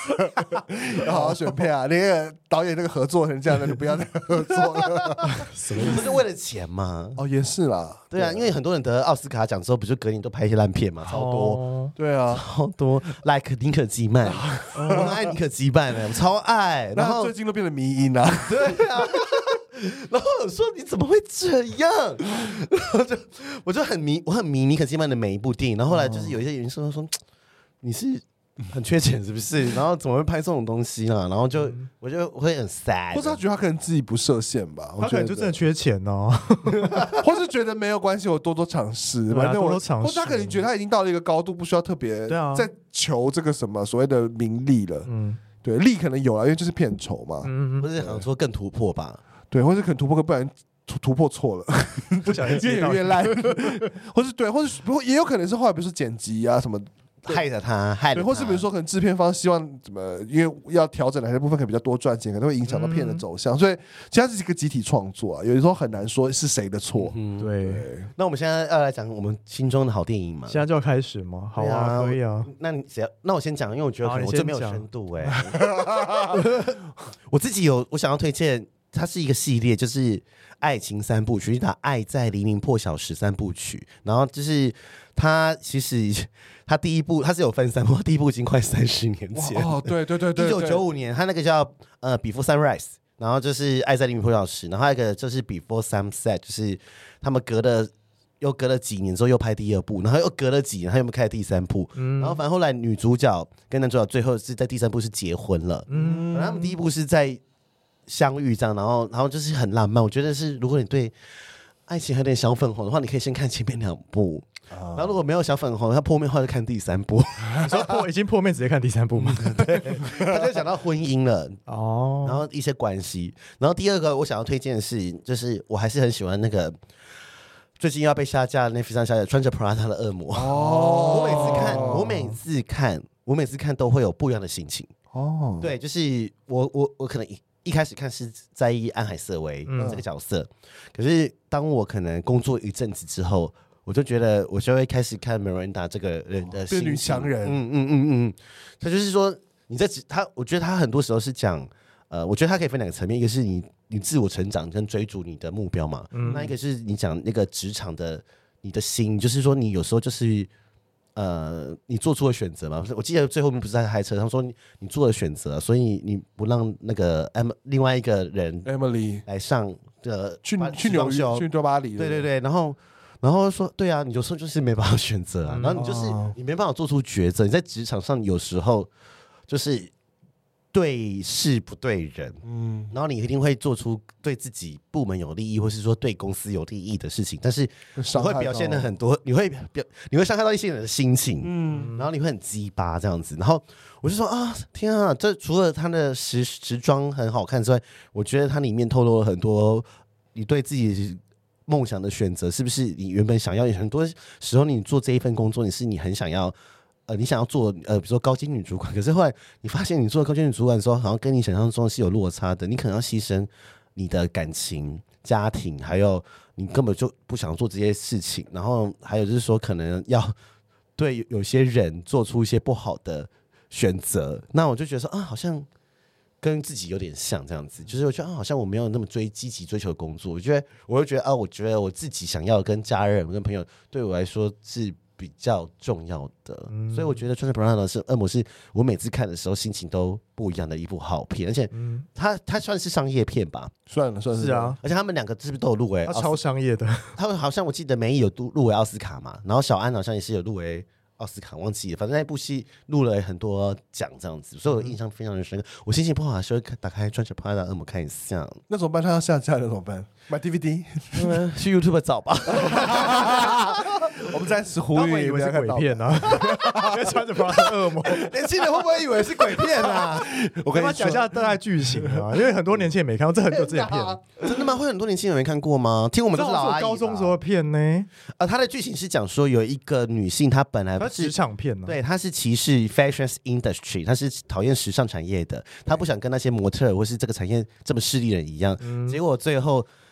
要好好选片啊！那个导演那个合作成这样的，你不要再合作了。 什么？不是为了钱吗？ 哦，也是啦。 对啊，因为很多人得奥斯卡奖之后，不就隔年都拍一些烂片嘛，超多。 对啊， 超多。Like 妮可基曼，我很爱妮可基曼的，我超爱。然后最近都变成迷因啊。 对啊。然后我说你怎么会这样？我就很迷妮可基曼的每一部电影。然后后来就是有一些演员说你是很缺钱是不是？然后怎么会拍这种东西呢？然后我就会很 sad， 或者他觉得他可能自己不设限吧， 他可能就真的缺钱哦， 或是觉得没有关系，我多尝试， 反正我尝试。 或者他可能觉得他已经到了一个高度，不需要特别在求这个什么所谓的名利了。对，利可能有了，因为就是片酬嘛。 或者想说更突破吧。 对，或者可能突破，不然突破错了， 不小心越演越烂，或是对，或是不过也有可能是后来比如说剪辑啊什么。 害了他，对， 或是比如说可能制片方希望怎么，因为要调整哪些部分可以比较多赚钱，可能会影响到片的走向，所以其实它是一个集体创作啊，有的时候很难说是谁的错。 对。 那我们现在要来讲我们心中的好电影嘛？ 现在就要开始吗？好啊，可以啊。 那我先讲，因为我觉得我最没有深度哎。我自己我想要推荐，它是一个系列，就是爱情三部曲，打爱在黎明破晓时三部曲，然后就是它其实。他第一部他是有分三部，第一部已经快30年前哦，对 ，1995年，他那个叫Before Sunrise， 然后就是爱在黎明破晓时，然后还有一个就是 Before Sunset， 就是他们又隔了几年之后又拍第二部，然后又隔了几年他又开了第三部，然后反正后来女主角跟男主角最后是在第三部是结婚了，反正他们第一部是在相遇这样，然后就是很浪漫，我觉得是如果你对爱情有点小粉红的话，你可以先看前面2部。然后如果没有小粉红，他破灭的话就看第3部。 你说已经破灭，直接看第3部吗？ 对，他就讲到婚姻了哦，然后一些关系。然后第二个我想要推荐的是，就是我还是很喜欢那个最近要被下架的 Netflix 上下架穿着 Prada 的恶魔。哦，我每次看都会有不一样的心情。哦，对，就是我可能一开始看是在意安海瑟薇这个角色，可是当我可能工作一阵子之后。我就觉得，我就会开始看 Miranda 这个人的心情， 变女强人。 他就是说，我觉得他很多时候是讲，我觉得他可以分2个层面，一个是你自我成长跟追逐你的目标嘛，那一个是你讲那个职场的你的心，就是说你有时候就是，你做出了选择嘛。我记得最后面不是在开车，他说你做了选择，所以你不让那个另外一个人 Emily 来上的去纽约去巴黎， 对，然后说，对啊，你有时候就是没办法选择啊，然后你没办法做出抉择。你在职场上有时候就是对事不对人，然后你一定会做出对自己部门有利益，或是说对公司有利益的事情，但是你会表现的很多，你会伤害到一些人的心情，然后你会很鸡巴这样子。然后我就说啊，天啊，这除了他的时装很好看之外，我觉得它里面透露了很多你对自己梦想的选择，是不是你原本想要？很多时候你做这一份工作，你很想要，你想要做比如说高阶女主管，可是后来你发现你做高阶女主管的时候，好像跟你想象中是有落差的，你可能要牺牲你的感情、家庭，还有你根本就不想做这些事情，然后还有就是说可能要对有些人做出一些不好的选择，那我就觉得说啊，好像。跟自己有点像这样子，就是我觉得好像我没有那么积极追求工作，我觉得我觉得我自己想要跟家人、跟朋友，对我来说是比较重要的，所以我觉得《穿着 Prada 的恶魔》是我每次看的时候心情都不一样的一部好片，而且它算是商业片吧， 算是啊， 而且他们2个是不是都有入围？ 它超商业的， 他们好像我记得梅姨有入围奥斯卡嘛，然后小安好像也是有入围。奥斯卡忘记了，反正那部戏录了很多奖这样子，所以我印象非常的深刻。我心情不好的时候，打开穿着 Prada 的恶魔看一下。 那怎么办？他要下架了怎么办？买 DVD？ 去 YouTube 找吧。 我们暂时呼吁， 以为是鬼片啊，因为穿着 Prada 的恶魔， 年轻人会不会以为是鬼片啊？ 我跟你讲一下大概剧情啊，因为很多年轻人没看过，这很久之前片。 真的吗？会很多年轻人没看过吗？听我们都是老阿姨高中时候的片呢。 他的剧情是讲说有一个女性，她本来是职场片， 对，她是歧视 fashion industry， 她是讨厌时尚产业的，她不想跟那些模特或是这个产业这么势利人一样。结果最后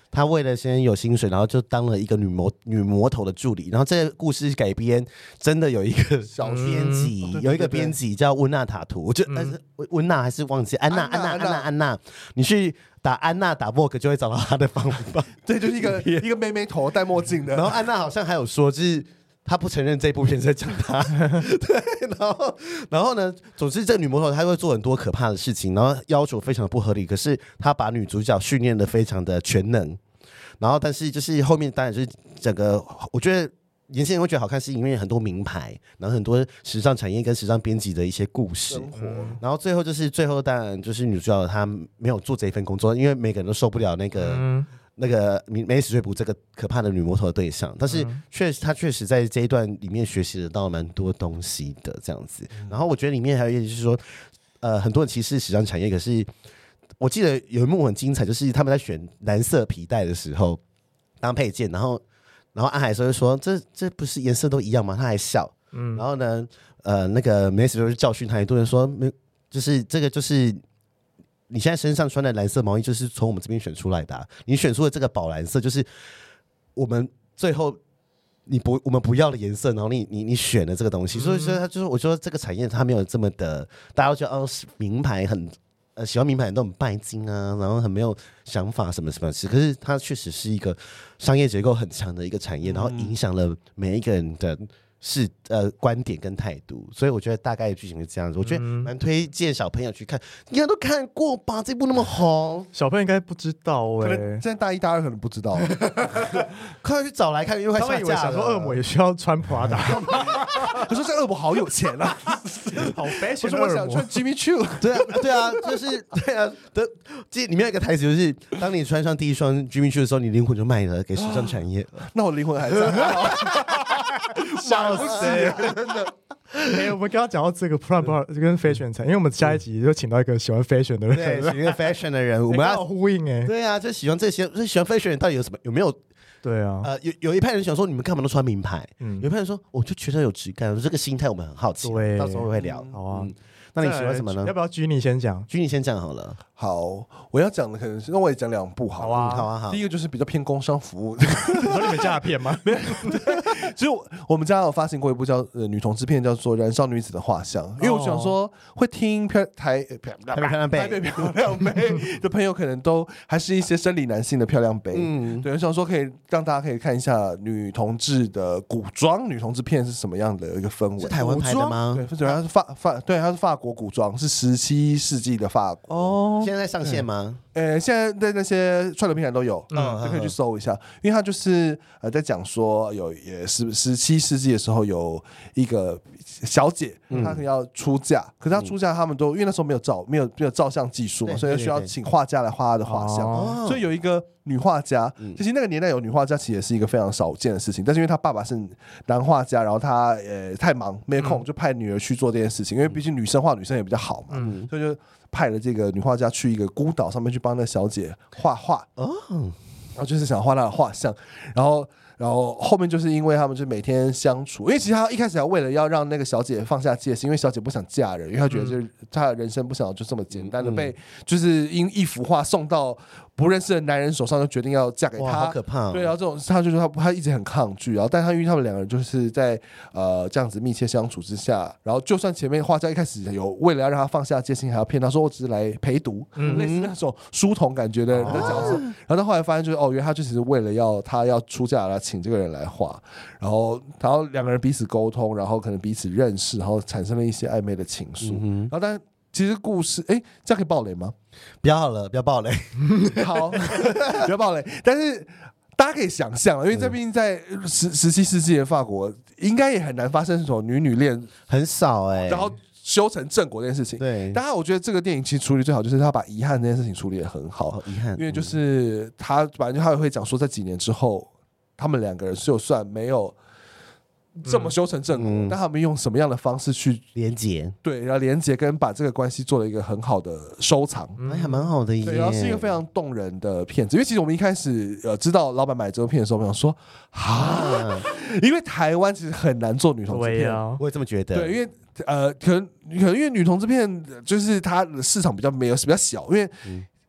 他为了先有薪水，然后就当了一个女魔头的助理。然后这个故事改编真的有一个小编辑，有一个编辑叫温娜塔图，我就但是温娜还是忘记安娜，你去打安娜打 Vogue 就会找到他的方法。 对，就是一个妹妹头戴墨镜的。 然后安娜好像还有说，就是他不承认这部片是在讲他。对，然后呢，总之这个女魔头她会做很多可怕的事情，然后要求非常的不合理，可是她把女主角训练的非常的全能。然后但是就是后面当然就是整个，我觉得年轻人会觉得好看，是因为很多名牌，然后很多时尚产业跟时尚编辑的一些故事。然后最后当然就是女主角她没有做这一份工作，因为每个人都受不了那个梅史翠普这个可怕的女魔头的对象，但是她确实在这一段里面学习得到蛮多东西的这样子。然后我觉得里面还有一点就是说，很多人歧视时尚产业，可是我记得有一幕很精彩，就是他们在选蓝色皮带的时候当配件，然后安海就说这不是颜色都一样吗？他还笑，然后呢，那个梅史就教训他一顿说，就是这个就是你现在身上穿的蓝色毛衣就是从我们这边选出来的啊，你选出的这个宝蓝色就是我们最后我们不要的颜色，然后你选的这个东西，所以说他就是我说这个产业它没有这么的，大家都觉得名牌很。喜欢名牌都很拜金啊，然后很没有想法什么什么事，可是它确实是一个商业结构很强的一个产业，然后影响了每一个人的观点跟态度，所以我觉得大概的剧情是这样子。我觉得蛮推荐小朋友去看，应该都看过吧？这部那么红， 小朋友应该不知道可能现在大一大二可能不知道， 快去找来看，因为他们以为想说恶魔也需要穿 Prada， 可是这恶魔好有钱啊， 好 fashion 的恶魔。我想穿 Jimmy Choo， 对啊，就是对啊里面有一个台词就是，当你穿上第一双 Jimmy Choo 的时候，你灵魂就卖了给时尚产业了。 那我灵魂还在。 笑死！真的。我们刚刚讲到这个 不跟 fashion 产，因为我们下一集就请到一个喜欢 fashion 的人， 对，喜欢 fashion 的人，我们要呼应对啊，就喜欢这些，喜欢 fashion 的人到底有没有？ 对啊， 有一派人想说你们干嘛都穿名牌，有一派人说我就觉得有质感，这个心态我们很好奇， 对， 到时候会聊。 好啊。 那你喜欢什么呢？ 要不要Ginny先讲 ？Ginny先讲好了。 好，我要讲的可能是，那我也讲2部好啊， 好啊，好。 第一个就是比较偏工商服务， 你说你们家的片吗？ 没有，其实我们家有发行过一部叫女同志片，叫做《燃烧女子的画像》。因为我想说，会听台北漂亮妹的朋友，可能都还是一些生理男性的漂亮妹。对，我想说可以让大家可以看一下女同志的古装女同志片是什么样的一个氛围。 是台湾拍的吗？ 对，主要是它是法国古装，是17世纪的法国。 哦，现在上线吗？ 现在在那些串流平台都有，就可以去搜一下。因为它就是在讲说17世纪的时候有一个小姐，她可能要出嫁，可是她出嫁，他们都因为那时候没有照相技术嘛，所以需要请画家来画她的画像。所以有一个女画家，其实那个年代有女画家，其实也是一个非常少见的事情。但是因为她爸爸是男画家，然后他太忙没空，就派女儿去做这件事情。因为毕竟女生画女生也比较好嘛，所以就派了这个女画家去一个孤岛上面去帮那小姐画画，然后就是想画她的画像，然后后面就是因为他们就每天相处，因为其实他一开始还为了要让那个小姐放下戒心，因为小姐不想嫁人，因为她觉得就是她的人生不想就这么简单的被就是因一幅画送到不认识的男人手上就决定要嫁给他， 好可怕。 对，然后这种他就说他一直很抗拒，然后但他因为他们2个人就是在这样子密切相处之下，然后就算前面画家一开始有为了要让他放下戒心，还要骗他说我只是来陪读，类似那种书童感觉的角色，然后他后来发现就是原来他就只是为了他要出嫁来请这个人来画，然后2个人彼此沟通，然后可能彼此认识，然后产生了一些暧昧的情愫，然后但其实故事这样可以爆雷吗？ 不要好了，不要爆雷。 好，不要爆雷。但是大家可以想象，因为这毕竟在17世纪的法国，应该也很难发生这种女恋， 很少然后修成正果这件事情。 对， 当然我觉得这个电影其实处理最好，就是他把遗憾这件事情处理得很好。 遗憾， 因为就是他反正他也会讲说，在几年之后，他们2个人就算没有这么修成正果，但他们用什么样的方式去连结？ 对，然后连结跟把这个关系做了一个很好的收藏， 还蛮好的耶。 对，然后是一个非常动人的片子。因为其实我们一开始知道老板买这部片的时候，我想说因为台湾其实很难做女同志片， 我也这么觉得。 对，因为可能因为女同志片就是它的市场比较小，因为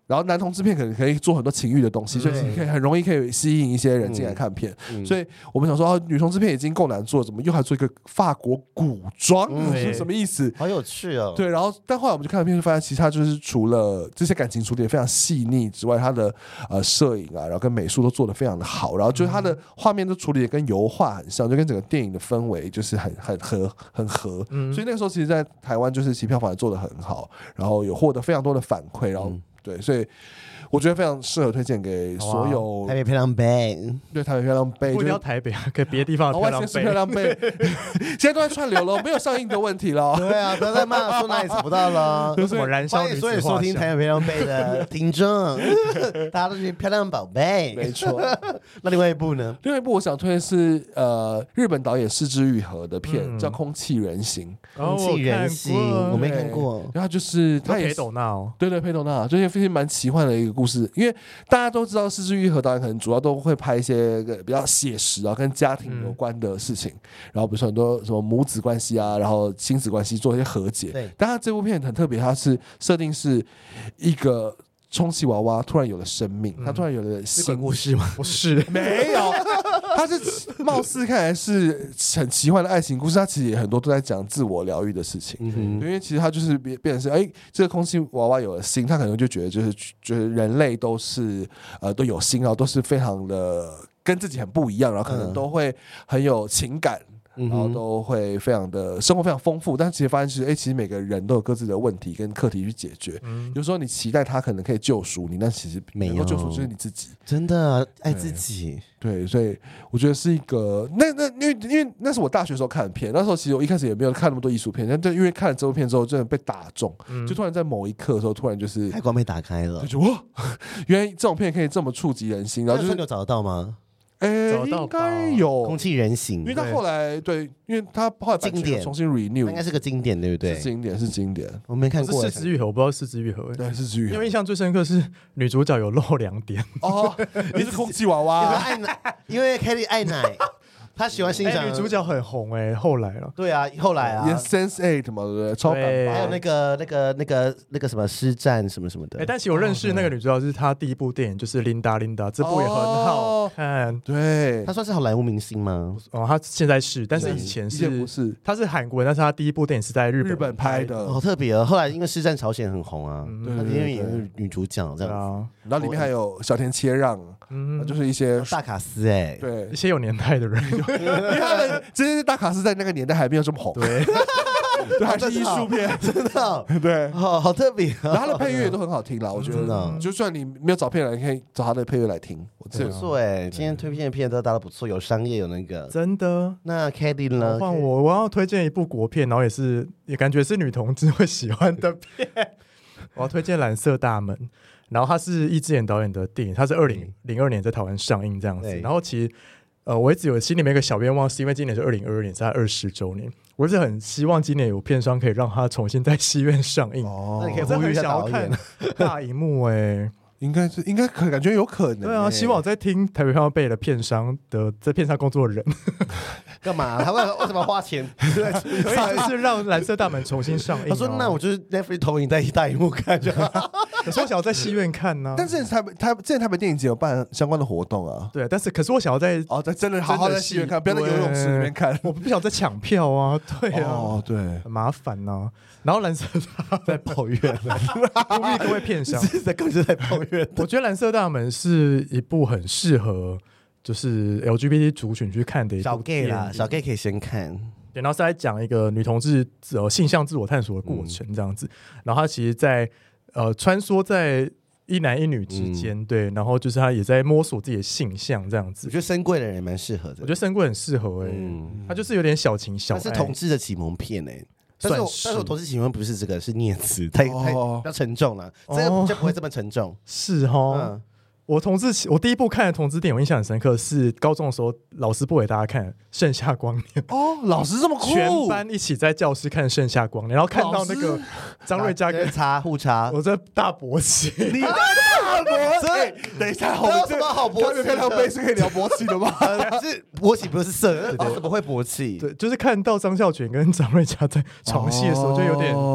然后男同志片可能可以做很多情欲的东西，所以可以很容易可以吸引一些人进来看片。所以我们想说，女同志片已经够难做，怎么又还做一个法国古装？是什么意思？ 好有趣哦。 对，然后但后来我们就看了片，就发现其实它就是除了这些感情处理也非常细腻之外，它的摄影啊，然后跟美术都做得非常的好，然后就是它的画面都处理的跟油画很像，就跟整个电影的氛围就是很合。所以那个时候其实，在台湾就是其实票房也做得很好，然后有获得非常多的反馈，然后对，所以我觉得非常适合推荐给所有台北漂亮杯， 对台北漂亮杯， 不一定要台北，可以别的地方的漂亮杯。 漂亮杯，现在都在串流了，没有上映的问题了。 对啊，不要再骂说哪里找不到了。 有什么燃烧女子画像？ 所以收听台北漂亮杯的听众，大家都是漂亮宝贝， 没错。 那另外一部呢？ 另外一部我想推的是日本导演是枝裕和的片，叫《空气人形》。 空气人形我没看过， 然后就是他也裴斗娜哦， 对裴斗娜，就是非常蛮奇幻的一个故事。因为大家都知道是枝裕和导演可能主要都会拍一些比较写实啊，跟家庭有关的事情，然后比如说很多什么母子关系啊，然后亲子关系做一些和解。对，但他这部片很特别，它是设定是一个充气娃娃突然有了生命，他突然有了是鬼故事吗？不是， 没有，他是貌似看来是很奇幻的爱情故事，他其实也很多都在讲自我疗愈的事情。因为其实他就是变成是，这个空气娃娃有了心，他可能就觉得就是人类都是都有心，然后都是非常的跟自己很不一样，然后可能都会很有情感。然后都会非常的生活非常丰富，但其实发现其实每个人都有各自的问题跟课题去解决。有时候你期待他可能可以救赎你，但其实没有救赎，就是你自己。 真的爱自己。 对，所以我觉得是一个因为那是我大学时候看的片，那时候其实我一开始也没有看那么多艺术片，但因为看了这部片之后，真的被打中，就突然在某一刻的时候，突然就是海关被打开了， 就哇，原来这种片可以这么触及人心。然后就是你有找得到吗？ 应该有空气人形， 因为他后来对，因为他后来经典重新 renew， 应该是个经典，对不对？ 是经典， 我没看过。 是枝裕和，我不知道是枝裕和。 对，是枝裕和。 因为印象最深刻是女主角有露2点。 哦，你是空气娃娃， 因为 Kelly 爱奶。他喜欢欣赏女主角很红后来了。 对啊，后来啊， 也 Sense8 嘛，对不对？超版， 还有那个什么师战什么什么的。 但其实我认识那个女主角是她第一部电影，就是琳达，这部也很好看。 对， 她算是好莱坞明星吗？ 她现在是，但是以前不是。 她是韩国人，但是她第一部电影是在日本拍的， 好特别哦。后来因为师战朝鲜很红啊，她因为演女主角这样子。 然后里面还有小田切让，就是一些大卡斯对， 一些有年代的人。 因为他们这些大卡司在那个年代还没有这么红， 对， 还是艺术片， 真的， 对， 好特别。 然后他的配乐也都很好听啦，我觉得，就算你没有找片来，你可以找他的配乐来听。 不错今天推荐的片都打得不错，有商业，有那个， 真的。 那 Kelly 呢？ 换我要推荐一部国片，然后也感觉是女同志会喜欢的片。我要推荐《蓝色大门》。然后它是易智言导演的电影，它是2002年在台湾上映这样子。然后其实我一直有心里面一个小愿望，是因为今年是2022年，是它20周年，我一直很希望今年有片商可以让它重新在戏院上映。 那你可以呼吁一下导演， 大荧幕应该感觉有可能。 对啊，希望我在听台北票贝的片商的在片上工作的人干嘛？他为什么花钱？ 可以就是让蓝色大门重新上映。 他说：“那我就是 Netflix 投影在大荧幕看就好。” 可是我想要在戏院看呢。 但是之前台北电影节有办相关的活动啊。 对，可是我想要在真的好好在戏院看，不要在游泳池里面看。 我不想再抢票啊。对啊， 对， 很麻烦呐。然后蓝色在抱怨了， 呼吁各位片商根本就在抱怨。 我觉得蓝色大门是一部很适合就是 LGBT 族群去看的一部小 gay 啦，小 gay 可以先看。 对，然后是来讲一个女同志性向自我探索的过程这样子。然后她其实在穿梭在一男一女之间，对，然后就是她也在摸索自己的性向这样子。 我觉得深柜的人也蛮适合的。 我觉得深柜很适合她就是有点小情小爱， 它是同志的启蒙片但是我同志启蒙不是这个，是念慈，太比较沉重了，这个就不会这么沉重。 是齁。我第一部看的同志电影，我印象很深刻，是高中的时候老师播给大家看《盛夏光年》。 老师这么酷， 全班一起在教室看《盛夏光年》，然后看到那个张瑞佳跟互插， 我这大勃起， 你大勃起， 等一下， 有什么好勃起？ 聊杯是可以聊勃起的吗？ 是勃起不是色，怎么会勃起？ 对，就是看到张孝全跟张瑞佳在床戏的时候，就有点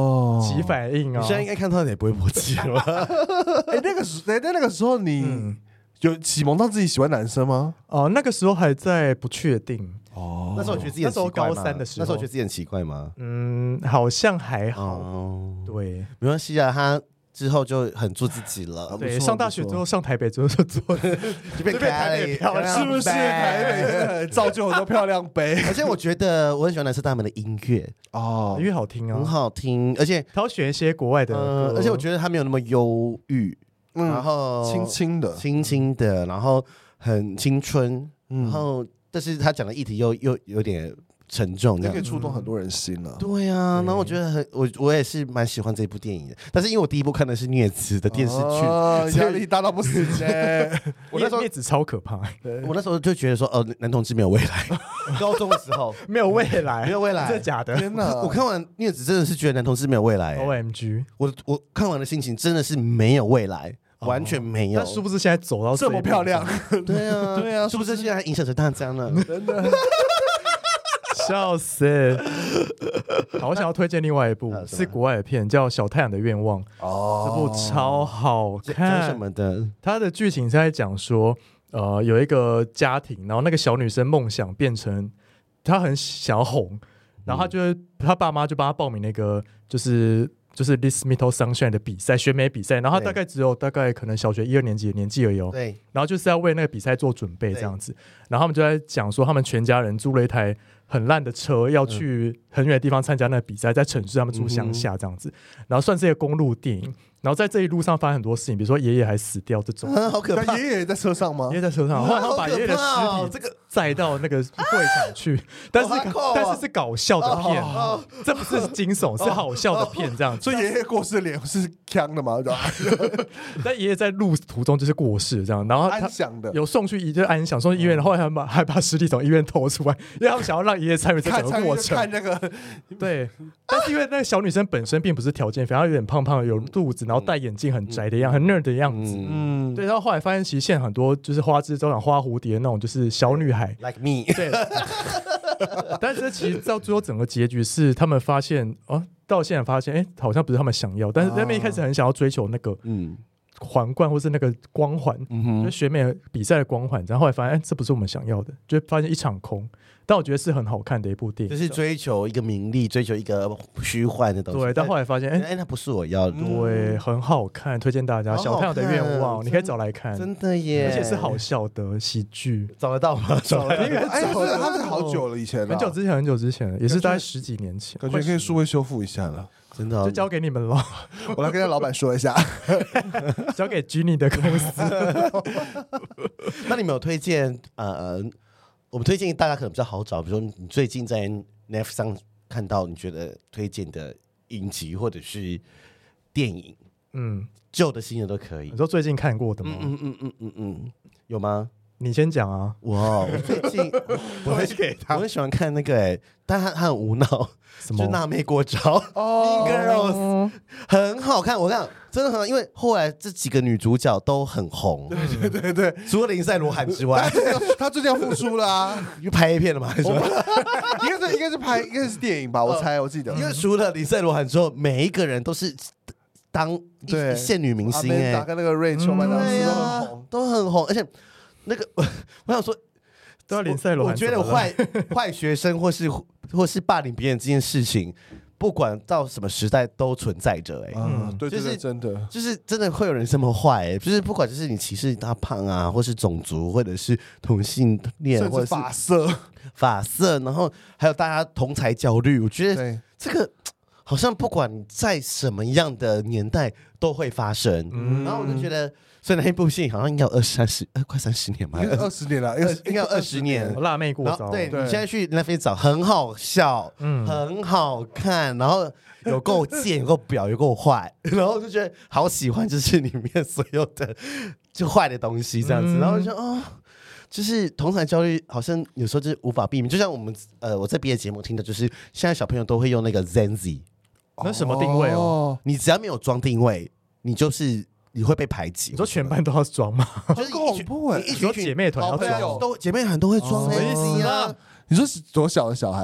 起反应啊！ 你现在应该看到也不会勃起了吧？ 那个时候你有启蒙到自己喜欢男生吗？ 哦，那个时候还在不确定。 那时候我觉得自己很奇怪吗？ 那时候高3的时候， 那时候觉得自己很奇怪吗？ 好像还好。对， 没关系啊，他之后就很做自己了。 对，上大学之后，上台北之后就做， 就变台北漂亮， 是不是？台北造就很多漂亮杯。 而且我觉得我很喜欢男生他们的音乐音乐好听啊， 很好听，而且他要选一些国外的歌， 而且我觉得他没有那么忧郁，然后轻轻的， 然后很青春，然后但是他讲的议题又有点沉重，这样可以触动很多人心了。 对啊，然后我觉得我也是蛮喜欢这部电影的，但是因为我第一部看的是疟子的电视剧， 压力大到不行呢。 我那时候疟子超可怕， 我那时候就觉得说，男同志没有未来。高中的时候没有未来， 没有未来， 真的假的？ 天哪！ 我看完疟子真的是觉得男同志没有未来。 OMG！ 我看完的心情真的是没有未来。完全没有， 但殊不知现在走到这么漂亮， 对啊， 对啊， 是不是现在还影响成大家呢？ 真的， 笑死！好，我想要推荐另外一部是国外的片，叫《小太阳的愿望》。这部超好看， 讲什么的？ 它的剧情是在讲说，有一个家庭，然后那个小女生梦想变成她很想要红，然后她爸妈就帮她报名那个就是This Little Sunshine 的比赛，选美比赛，然后他大概只有可能小学1、2年级的年纪而已。 对， 然后就是要为那个比赛做准备这样子。然后他们就在讲说，他们全家人租了一台很烂的车，要去很远的地方参加那个比赛，在城市他们住乡下这样子。然后算是一个公路电影。然后在这一路上发生很多事情，比如说爷爷还死掉这种， 好可怕。 爷爷在车上吗？ 爷爷在车上，后来他们把爷爷的尸体载到那个会场去，但是是搞笑的片，这不是惊悚，是好笑的片这样子。 所以爷爷过世的脸是呛的吗？ 但爷爷在路途中就是过世这样，然后他有送去就安详，送去医院，后来他们还把尸体从医院偷出来，因为他们想要让爷爷参与这整个过程。 看那个， 对，但是因为那个小女生本身并不是条件非常，有点胖胖的，有肚子。然后戴眼镜很宅的样子，很 nerd 的样子，对。然后后来发现，其实现在很多就是花枝招展、花蝴蝶那种，就是小女孩 ，like me， 对。但是其实到最后整个结局是，他们发现到现在发现，好像不是他们想要，但是他们一开始很想要追求那个皇冠或是那个光环，就是选美比赛的光环，然后后来发现，这不是我们想要的，就发现一场空。但我觉得是很好看的一部电影， 就是追求一个名利，追求一个虚幻的东西。 对，但后来发现， 那不是我要的。 对，很好看，推荐大家《小太阳的愿望》，你可以找来看， 真的耶， 而且是好笑的喜剧， 找得到吗？找得到， 他是好久了，以前很久之前了，也是大概10几年前， 感觉可以数位修复一下了， 真的， 就交给你们了。 我来跟老板说一下， 交给 Ginny 的公司。 那你们有推荐我们推荐大家可能比较好找，比如说你最近在 Netflix 上看到你觉得推荐的影集或者是电影，旧的新的都可以。 你说最近看过的吗？ 有吗？ 你先讲啊！ 我最近我很喜欢看那个但他很无脑，就辣妹过招，Mean Girls 很好看。我看真的很好，因为后来这几个女主角都很红， 对， 除了林赛罗韩之外， 她最近要复出了啊， 又拍 A 片了吗？还是应该是电影吧？我记得， 因为除了林赛罗韩之后，每一个人都是当一线女明星打开那个瑞秋麦当劳都很红，而且。那个，我想说， 都要林赛罗。 我觉得坏学生或是霸凌别人这件事情，不管到什么时代都存在着。 对，就是真的， 就是真的会有人这么坏。就是不管就是你歧视大胖啊，或是种族，或者是同性恋，或者是发色，然后还有大家同才焦虑。我觉得这个好像不管在什么样的年代都会发生。然后我就觉得。所以那一部戏好像应该有快30年吧 ，20年了， 应该有20年。 辣妹过招， 对，你现在去 Netflix 找，很好笑，很好看，然后有够贱，有够婊，有够坏，然后就觉得好喜欢，就是里面所有的就坏的东西这样子，然后就就是同台焦虑，好像有时候就是无法避免。就像我在别的节目听的，就是现在小朋友都会用那个 Zenzi， 那什么定位哦？ 你只要没有装定位，你会被排挤。 你说全班都要装吗？ 就是恐怖一群姐妹团要装， 姐妹团都会装 Zenzi 啊。 你说多小的小孩啊？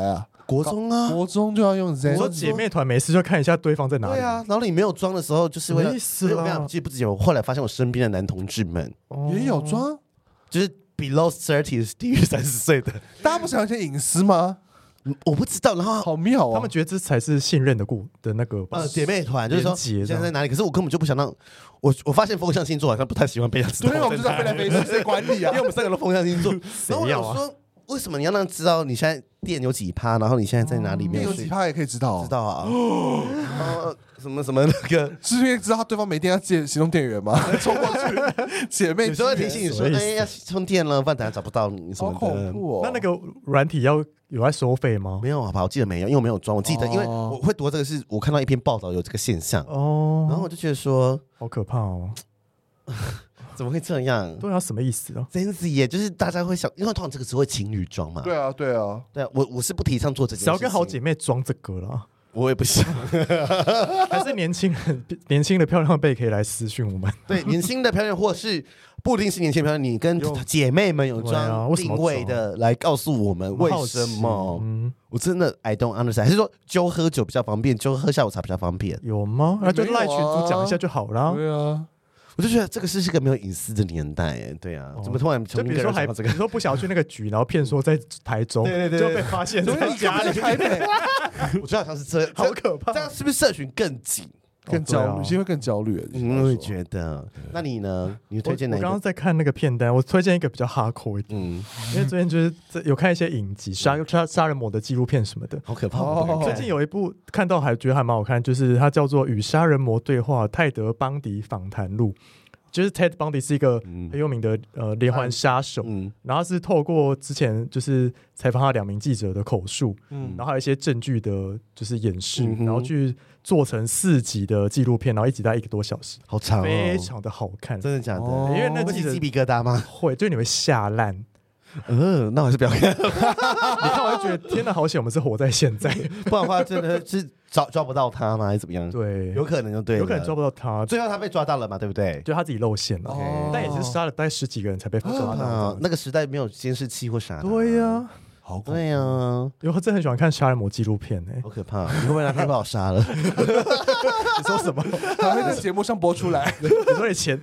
国中啊， 国中就要用 Zenzi。 我说姐妹团没事就看一下对方在哪里。 对啊，然后你没有装的时候，就是为了意思啦。 记不记得我后来发现我身边的男同志们也有装， 就是 below 30低于30岁的， 大家不想要一些隐私吗？ 我不知道，然后好妙哦， 他们觉得这才是信任的那个姐妹团，就是说现在在哪里？可是我根本就不想让我发现风象星座好像不太喜欢被人家知道， 对，我们就在飞来飞去，谁管你啊？ 因为我们三个都风象星座，然后我想说，为什么你要让知道你现在电有几趴，然后你现在在哪里面？ 电有几趴也可以知道， 知道啊。什么那个， 是因为知道对方没电要借行动电源吗？冲过去，姐妹有时候会提醒你说，哎，要充电了，不然等下找不到你什么的。 好恐怖哦！ 那个软体有在收费吗？ 没有好吧，我记得没有，因为我没有装。我记得，因为我会读这个，是我看到一篇报道有这个现象哦，然后我就觉得说， 好可怕哦。 怎么会这样？ 对啊，什么意思啊 ？Zenzi 也就是大家会想，因为通常这个只会情侣装嘛。 对啊，对啊， 对啊，我是不提倡做这件事情。 只要跟好姐妹装这个啦。 我也不想， 还是年轻的漂亮妹可以来私讯我们。 对，年轻的漂亮，或是不一定是年轻的漂亮，你跟姐妹们有装定位的来告诉我们为什么？我真的 I don't understand， 还是说揪喝酒比较方便，揪喝下午茶比较方便？ 有吗？那就赖群主讲一下就好了。 对啊。 我就觉得这个是一个没有隐私的年代，哎，对啊，怎么突然就比如说比如说不想要去那个局，然后骗说在台中， 对， 就被发现在家里台北， 我觉得好像是这样， 好可怕， 这样是不是社群更紧、 更焦虑？因为更焦虑， 我会觉得。那你呢？你推荐哪一个？ 我刚刚在看那个片单，我推荐一个比较hardcore一点，因为最近就是有看一些影集、杀人魔的纪录片什么的， 好可怕。 最近有一部看到还觉得还蛮好看，就是它叫做《与杀人魔对话：泰德·邦迪访谈录》。就是 Ted Bundy 是一个很有名的连环杀手，然后是透过之前就是采访他2名记者的口述，然后还有一些证据的就是演示，然后去做成4集的纪录片，然后1集大概1个多小时， 好长， 非常的好看， 真的假的？ 因为那记者鸡皮疙瘩吗？ 会，就你会吓烂。 那我还是不要看。 你看我就觉得天哪，好险我们是活在现在， 不然的话真的是抓不到他吗？还是怎么样？ 对， 有可能就对了， 有可能抓不到他。 最后他被抓到了嘛，对不对？ 就他自己露馅了，但也是杀了大概10几个人才被抓到。 那个时代没有监视器或啥。 对呀， 好对呀。 因为我真的很喜欢看杀人魔纪录片哎， 好可怕！你会不会哪天把我杀了？ 你说什么？ 还会在节目上播出来？ 你说你前。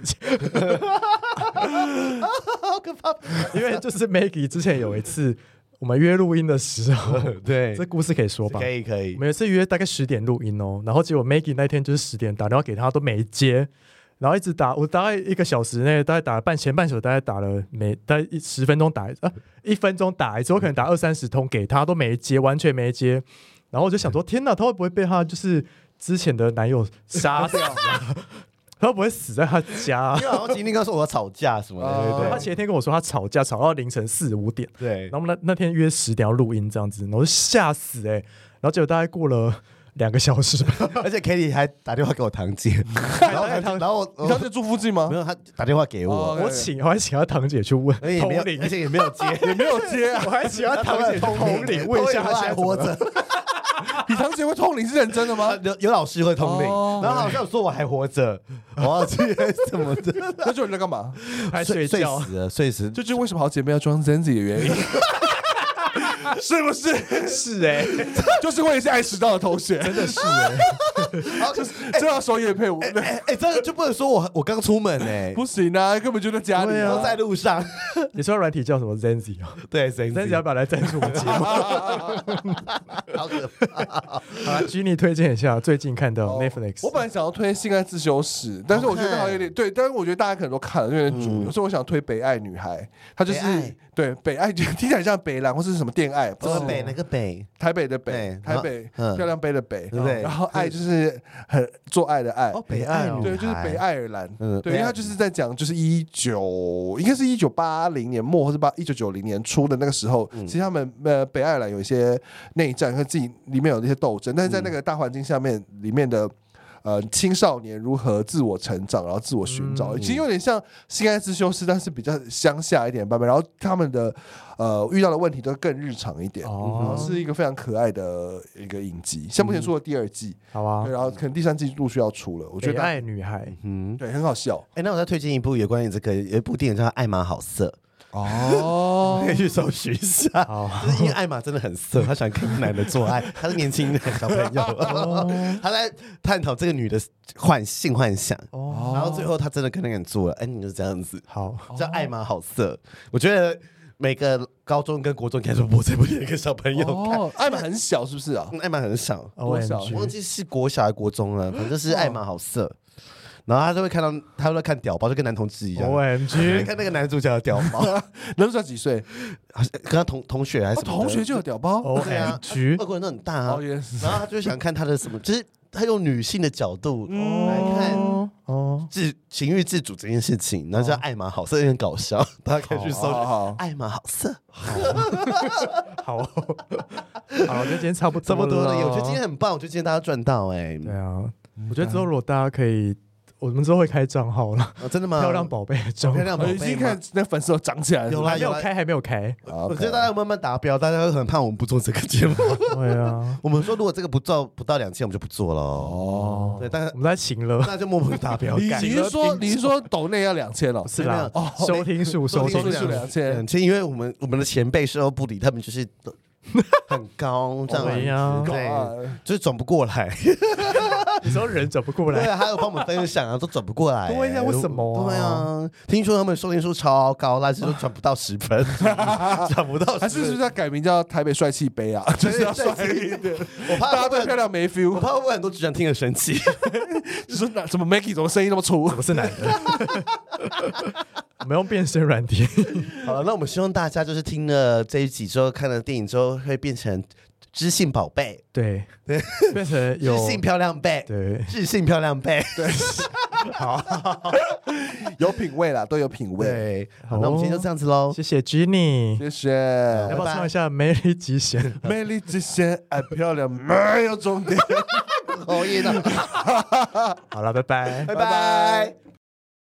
好可怕！ 因为就是 Maggie 之前有一次我们约录音的时候， 对， 这故事可以说吧？ 可以。 我们有一次约大概10点录音哦，然后结果 Maggie 那天就是10点打电话给他都没接，然后一直打，我大概1个小时内大概打了前半小时，大概打了大概10分钟打1分钟打一次，我可能打20-30通给他都没接，完全没接。然后我就想说，天哪，他会不会被他就是之前的男友杀掉？他会不会死在他家？ 因为好像今天刚说我要吵架什么的，对。 他前一天跟我说他吵架吵到凌晨4-5点， 对。 然后那天约10点要录音这样子，然后就吓死然后结果大概过了2个小时， 而且 Kitty 还打电话给我堂姐，然后你堂姐住附近吗？ 没有，他打电话给我， 我还请他堂姐去问通灵， 而且也没有接， 我还请他堂姐通灵问一下他还活着。 你堂姐会通灵是认真的吗？ 有老师会通灵，然后好像说我还活着，我忘记什么的。 那就你在干嘛？ 还睡觉， 睡死。 这就是为什么好姐妹要装 Zenzi 的原因。是不是？ 是就是为了是爱迟到的同学， 真的是然后就是这要收业配伍， 真的就不能说我刚出门不行啊，根本就在家里， 都在路上。 你说软体叫什么 Zenzi 对 ，Zenzi 要不要来赞助我们节目？ 好可怕。 好 ，Ginny 推荐一下最近看到 Netflix。 我本来想要推《性爱自修室》，但是我觉得好像有点对，但是我觉得大家可能都看了，有点主，所以我想推《北爱女孩》，它就是对北爱，听起来像北兰或是什么电爱， 不是北那个北， 台北的北，台北漂亮杯的北， 对不对？ 然后爱就是很做爱的爱， 北爱对，就是北爱尔兰，对，因为他就是在讲就是应该是1980年末或是1990年初的那个时候，其实他们北爱尔兰有一些内战和自己里面有一些斗争，但是在那个大环境下面里面的。青少年如何自我成长，然后自我寻找，其实有点像《性爱自修室》，但是比较乡下一点版本。然后他们的遇到的问题都更日常一点，然后是一个非常可爱的一个影集。像目前出了第2季， 好啊， 对，然后可能第3季陆续要出了。我觉得《 爱女孩》， 对，很好笑。 那我再推荐一部有关于这个，有一部电影叫《爱玛好色》。 哦，可以去搜寻一下。就是因为艾玛真的很色，她喜欢看男的做爱，她是年轻的小朋友，她在探讨这个女的性幻想，然后最后她真的跟那个人做了，哎，你就是这样子，好，叫艾玛好色，我觉得。每个高中跟国中开始播这部电影给小朋友看， 艾玛很小是不是啊？ 艾玛很小， 多小？ 忘记是国小还是国中了，反正是艾玛好色。然后他就会看到，他会看屌包，就跟男同志一样。 OMG， 看那个男主角的屌包， 男主角几岁？ 跟他同学还是什么？ 同学就有屌包？ 对啊，外国人都很大啊。然后他就想看他的什么，就是他用女性的角度来看情欲自主这件事情，然后叫艾玛好色，有点搞笑，大家可以去搜艾玛好色。 好，我觉得今天差不多了，我觉得今天很棒，我觉得今天大家赚到哎。 对啊，我觉得之后如果大家可以。我们之后会开账号了， 真的吗？ 漂亮宝贝的账号， 已经看那粉丝都涨起来了， 有啦，还没有开。 我觉得大家慢慢达标，大家会很怕我们不做这个节目。 对啊， 我们说如果这个不到2000，我们就不做了。哦，对，但是我们在请了， 那就默默达标。 你是说抖内要2000了？ 是啦，收听数 2000，因为我们的前辈事后不理，他们就是很高，这样对，就是转不过来。 你说人转不过来， 对啊，还有帮我们分享啊，都转不过来。 对呀，为什么？ 对啊，听说他们收听数超高，但是都转不到10分，转不到。 还是不是要改名叫台北帅气杯啊？就是要帅一点。 我怕大家对漂亮没 feel， 我怕会不会很多主持人听了生气。 你说怎么 Maggie 怎么声音那么粗？ 我是男的。我们用变身软体。 好了，那我们希望大家就是听了这一集之后，看了电影之后，会变成知性宝贝， 对，变成有知性漂亮贝， 对， 知性漂亮贝， 对，好，有品味啦，都有品味。 对，好，那我们今天就这样子喽， 谢谢 Jenny， 谢谢。 要不要唱一下《美丽极限》？ 美丽极限，爱漂亮没有终点。 可以的。 好了，拜拜， 拜拜。